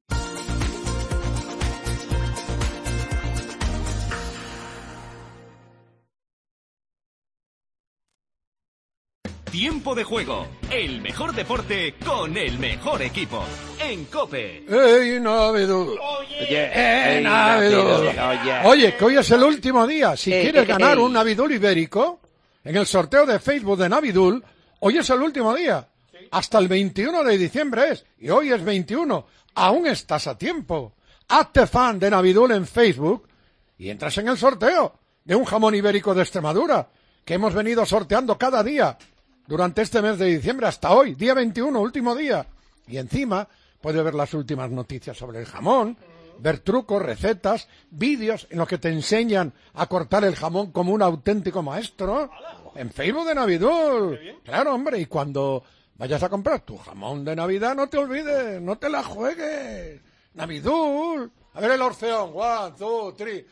Tiempo de juego, el mejor deporte con el mejor equipo. En COPE. ¡Ey, Navidul! ¡Ey, Navidul! Oye, que hoy es el último día. Si quieres ganar un Navidul ibérico, en el sorteo de Facebook de Navidul, hoy es el último día. Hasta el 21 de diciembre es. Y hoy es 21. Aún estás a tiempo. Hazte fan de Navidul en Facebook y entras en el sorteo de un jamón ibérico de Extremadura que hemos venido sorteando cada día durante este mes de diciembre hasta hoy, día 21, último día. Y encima puedes ver las últimas noticias sobre el jamón, ver trucos, recetas, vídeos en los que te enseñan a cortar el jamón como un auténtico maestro en Facebook de Navidul. Claro, hombre, y cuando vayas a comprar tu jamón de Navidad, no te olvides, no te la juegues. Navidul. A ver el Orfeón. 1, 2, 3.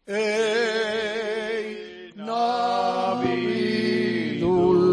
¡Ey, Navidul!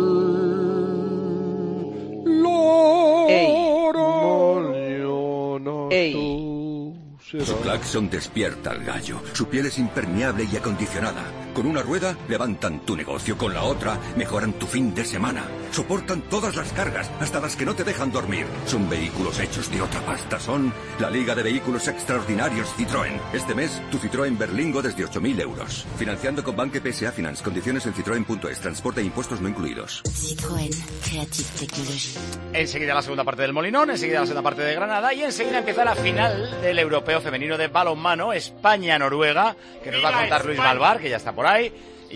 Su claxon despierta al gallo. Su piel es impermeable y acondicionada. Con una rueda levantan tu negocio, con la otra mejoran tu fin de semana. Soportan todas las cargas, hasta las que no te dejan dormir. Son vehículos hechos de otra pasta. Son la Liga de Vehículos Extraordinarios Citroën. Este mes, tu Citroën Berlingo desde 8.000 euros. Financiando con Banque PSA Finance. Condiciones en citroen.es. Transporte e impuestos no incluidos. Citroën. Creative Technology. Enseguida la segunda parte del Molinón, enseguida la segunda parte de Granada y enseguida empieza la final del Europeo Femenino de Balonmano, España-Noruega, que nos va a contar Luis Malvar, que ya está por ahí.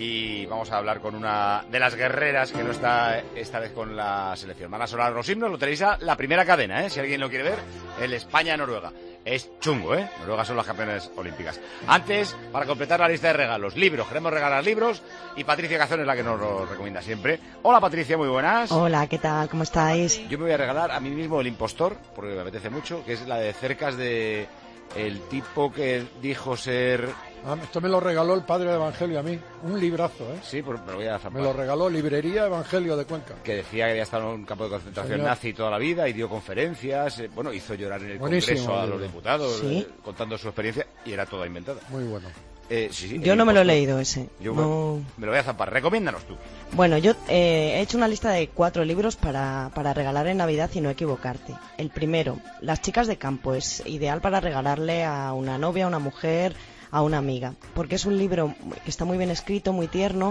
Y vamos a hablar con una de las guerreras que no está esta vez con la selección. Van a sonar los himnos, lo tenéis a la primera cadena, si alguien lo quiere ver, el España-Noruega. Es chungo, Noruega son las campeonas olímpicas. Antes, para completar la lista de regalos, libros, queremos regalar libros y Patricia Cazón es la que nos lo recomienda siempre. Hola Patricia, muy buenas. Hola, ¿qué tal? ¿Cómo estáis? Yo me voy a regalar a mí mismo El Impostor, porque me apetece mucho, que es la de Cercas de el tipo que dijo ser... esto me lo regaló el padre de Evangelio a mí, un librazo, Sí, pues me lo voy a zampar. Me lo regaló Librería Evangelio de Cuenca. Que decía que había estado en un campo de concentración nazi toda la vida y dio conferencias, hizo llorar en el Congreso a los diputados, ¿sí? Contando su experiencia y era toda inventada. Muy bueno. Sí, yo no me lo he leído ese. Yo me lo voy a zampar, recomiéndanos tú. Bueno, yo he hecho una lista de 4 libros para regalar en Navidad y no equivocarte. El primero, Las chicas de campo, es ideal para regalarle a una novia, a una mujer, a una amiga, porque es un libro que está muy bien escrito, muy tierno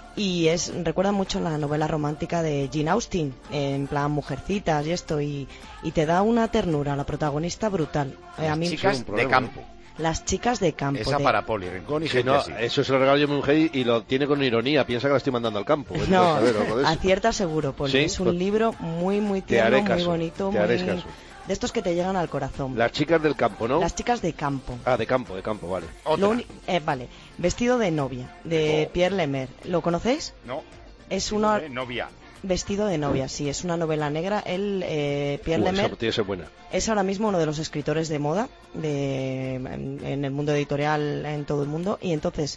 y recuerda mucho la novela romántica de Jane Austen, en plan mujercitas y esto, y te da una ternura a la protagonista brutal. Las chicas de campo. Las chicas de campo. Esa para Poli, Rincón y gente no, así. Eso se lo regalo yo a mi mujer y lo tiene con ironía. Piensa que la estoy mandando al campo. No, acierta seguro, Poli. ¿Sí? Es un libro muy, muy tierno, muy bonito, de estos que te llegan al corazón. Las chicas del campo, ¿no? Las chicas de campo. Ah, de campo, vale. Vale. Vestido de novia, de Pierre Lemaitre. ¿Lo conocéis? No. Es una... novia. Vestido de novia, sí, es una novela negra. Pierre Lemaitre es ahora mismo uno de los escritores de moda en el mundo editorial en todo el mundo. Y entonces,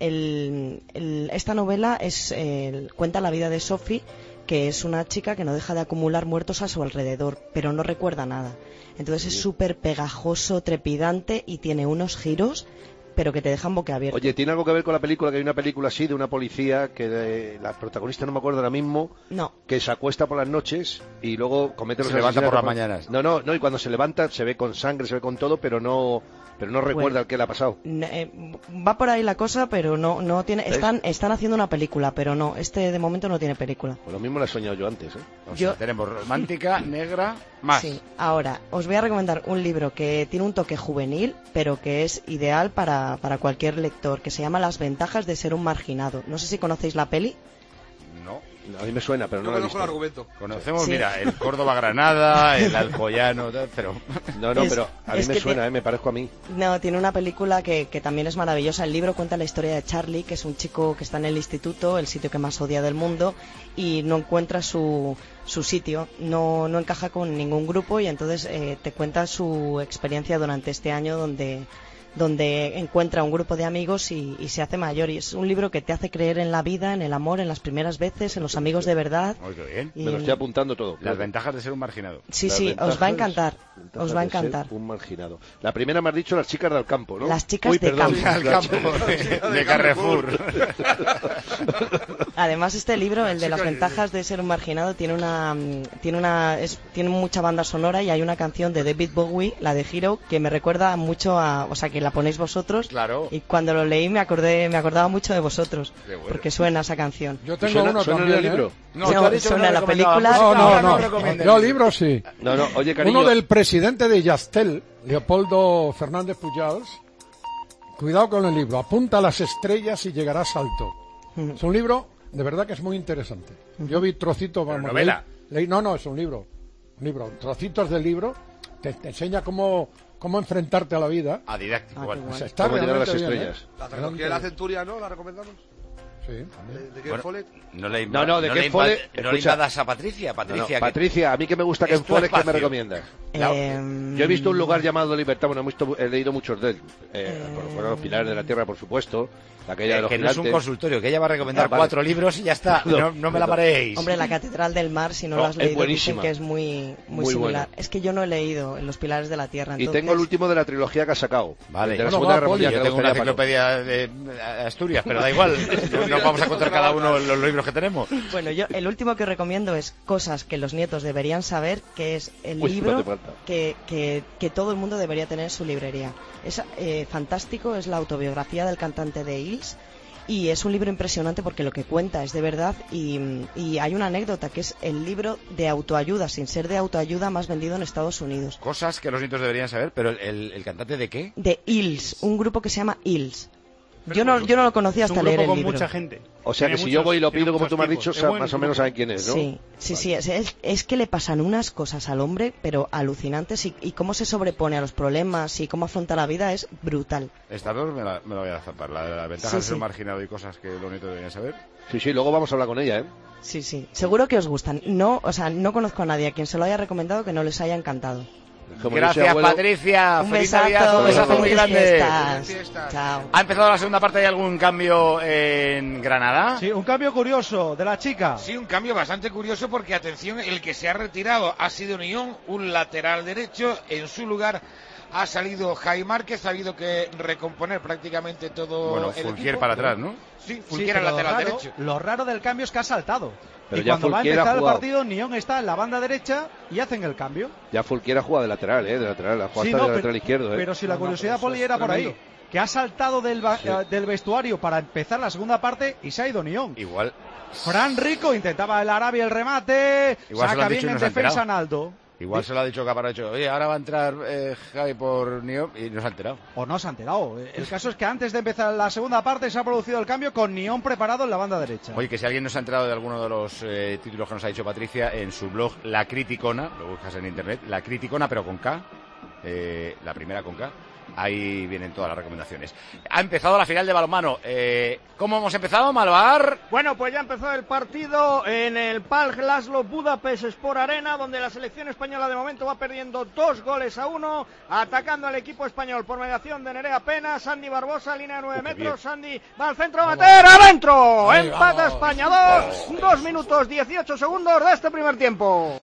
esta novela cuenta la vida de Sophie, que es una chica que no deja de acumular muertos a su alrededor, pero no recuerda nada. Entonces es súper pegajoso, trepidante y tiene unos giros pero que te dejan boquiabierto. Oye, ¿tiene algo que ver con la película? Que hay una película así de una policía que la protagonista no me acuerdo ahora mismo. No. Que se acuesta por las noches y luego comete los se levanta por las mañanas. No, y cuando se levanta se ve con sangre, se ve con todo, pero no recuerda qué le ha pasado. Va por ahí la cosa, pero no tiene. Están haciendo una película, pero no, de momento no tiene película. Pues lo mismo lo he soñado yo antes, tenemos romántica, negra, más. Sí, ahora, os voy a recomendar un libro que tiene un toque juvenil, pero que es ideal para cualquier lector, que se llama Las ventajas de ser un marginado. No sé si conocéis la peli. No. A mí me suena, pero no lo he visto. El argumento. Conocemos, sí. Mira, el Córdoba-Granada, el Alcoyano, pero... No, pero a mí me suena, me parezco a mí. No, tiene una película que también es maravillosa. El libro cuenta la historia de Charlie, que es un chico que está en el instituto, el sitio que más odia del mundo, y no encuentra su sitio, no encaja con ningún grupo, y entonces te cuenta su experiencia durante este año donde donde encuentra un grupo de amigos y se hace mayor. Y es un libro que te hace creer en la vida, en el amor, en las primeras veces, en los amigos de verdad. Muy bien. Me lo estoy apuntando todo. Las ventajas de ser un marginado. Sí, os va a encantar. Os va a encantar. Un marginado. La primera me has dicho Las chicas del campo, ¿no? Las chicas de campo. Al campo de Carrefour. Además, este libro, el de las ventajas de ser un marginado, tiene mucha banda sonora y hay una canción de David Bowie, la de Hero, que me recuerda mucho o sea, que la ponéis vosotros. Claro. Y cuando lo leí me acordaba mucho de vosotros, porque suena esa canción. Yo tengo uno también, el libro. Suena la película. No. Yo libro sí. No, oye, cariño. Uno del presidente de Yastel, Leopoldo Fernández Pujals. Cuidado con el libro. Apunta a las estrellas y llegarás alto. Es un libro, de verdad que es muy interesante. Yo vi trocitos, novela. No, es un libro. Trocitos del libro. Te enseña cómo enfrentarte a la vida. Didáctico. Pues está ¿Cómo llegar a las estrellas? La tecnología de la Centuria, ¿no? ¿La recomendamos? Sí, ¿De Ken Follett? No le invadas a Patricia. Patricia, a mí que me gusta Ken Follett, ¿qué me recomiendas? Yo he visto un lugar llamado Libertad, he leído muchos de él. Los Pilares de la Tierra, por supuesto. Aquella de los que gigantes. No es un consultorio, que ella va a recomendar 4 libros y ya está. No me la mareéis. Hombre, La Catedral del Mar, si no lo has leído, dicen que es muy similar. Buena. Es que yo no he leído Los Pilares de la Tierra. Y tengo el último de la trilogía que ha sacado. Vale. De la Segunda Guerra Mundial. Yo tengo una enciclopedia de Asturias, pero da igual. No vamos a contar cada uno los libros que tenemos. Bueno, yo el último que recomiendo es Cosas que los nietos deberían saber, que es el libro que todo el mundo debería tener en su librería. Es fantástico, es la autobiografía del cantante de Hills. Y es un libro impresionante porque lo que cuenta es de verdad y hay una anécdota que es el libro de autoayuda, sin ser de autoayuda, más vendido en Estados Unidos. Cosas que los nietos deberían saber, pero ¿el cantante de qué? De Hills, un grupo que se llama Hills. Yo no lo conocía hasta leer el libro. Es un grupo con mucha gente. O sea que si yo voy y lo pido como tú me has dicho, más o menos saben quién es, ¿no? Sí. Es que le pasan unas cosas al hombre, pero alucinantes, y cómo se sobrepone a los problemas y cómo afronta la vida es brutal. Esta dos me la voy a zapar, la ventaja de ser marginado y cosas que los nietos deberían saber. Sí, luego vamos a hablar con ella, ¿eh? Sí, seguro que os gustan. No conozco a nadie a quien se lo haya recomendado que no les haya encantado. Gracias, Patricia. Un besazo muy grande. Chao. ¿Ha empezado la segunda parte? ¿Hay algún cambio en Granada? Sí, un cambio curioso de la chica. Sí, un cambio bastante curioso porque, atención, el que se ha retirado ha sido Nión, un lateral derecho. En su lugar ha salido Jaime Márquez, ha habido que recomponer prácticamente todo el Fulquier equipo. para atrás, ¿no? Sí, Fulquier al lateral derecho. Lo raro del cambio es que ha saltado. Pero y cuando va a empezar el jugado. partido, Nión está en la banda derecha y hacen el cambio. Ya Fulquier ha jugado de lateral, ha jugado hasta de lateral izquierdo. Pero si la curiosidad, Poli, era por ahí, que ha saltado del vestuario para empezar la segunda parte y se ha ido Nión. Igual. Fran Rico intentaba el Arabia el remate, saca bien en defensa Naldo. Igual se lo ha dicho Caparacho. Oye, ahora va a entrar Javi por Nión y no se ha enterado. O no se ha enterado. El caso es que antes de empezar la segunda parte se ha producido el cambio con Nión preparado en la banda derecha. Oye, que si alguien no se ha enterado de alguno de los títulos que nos ha dicho Patricia, en su blog La Criticona, lo buscas en internet, La Criticona pero con K, la primera con K, ahí vienen todas las recomendaciones. Ha empezado la final de balonmano. ¿Cómo hemos empezado, Malvar? Bueno, pues ya ha empezado el partido en el PAL Laszlo Budapest Sport Arena, donde la selección española de momento va perdiendo 2-1, atacando al equipo español por mediación de Nerea Pena. Sandy Barbosa, línea de 9 metros. Sandy va al centro a meter, adentro. Empata España 2 minutos 18 segundos de este primer tiempo.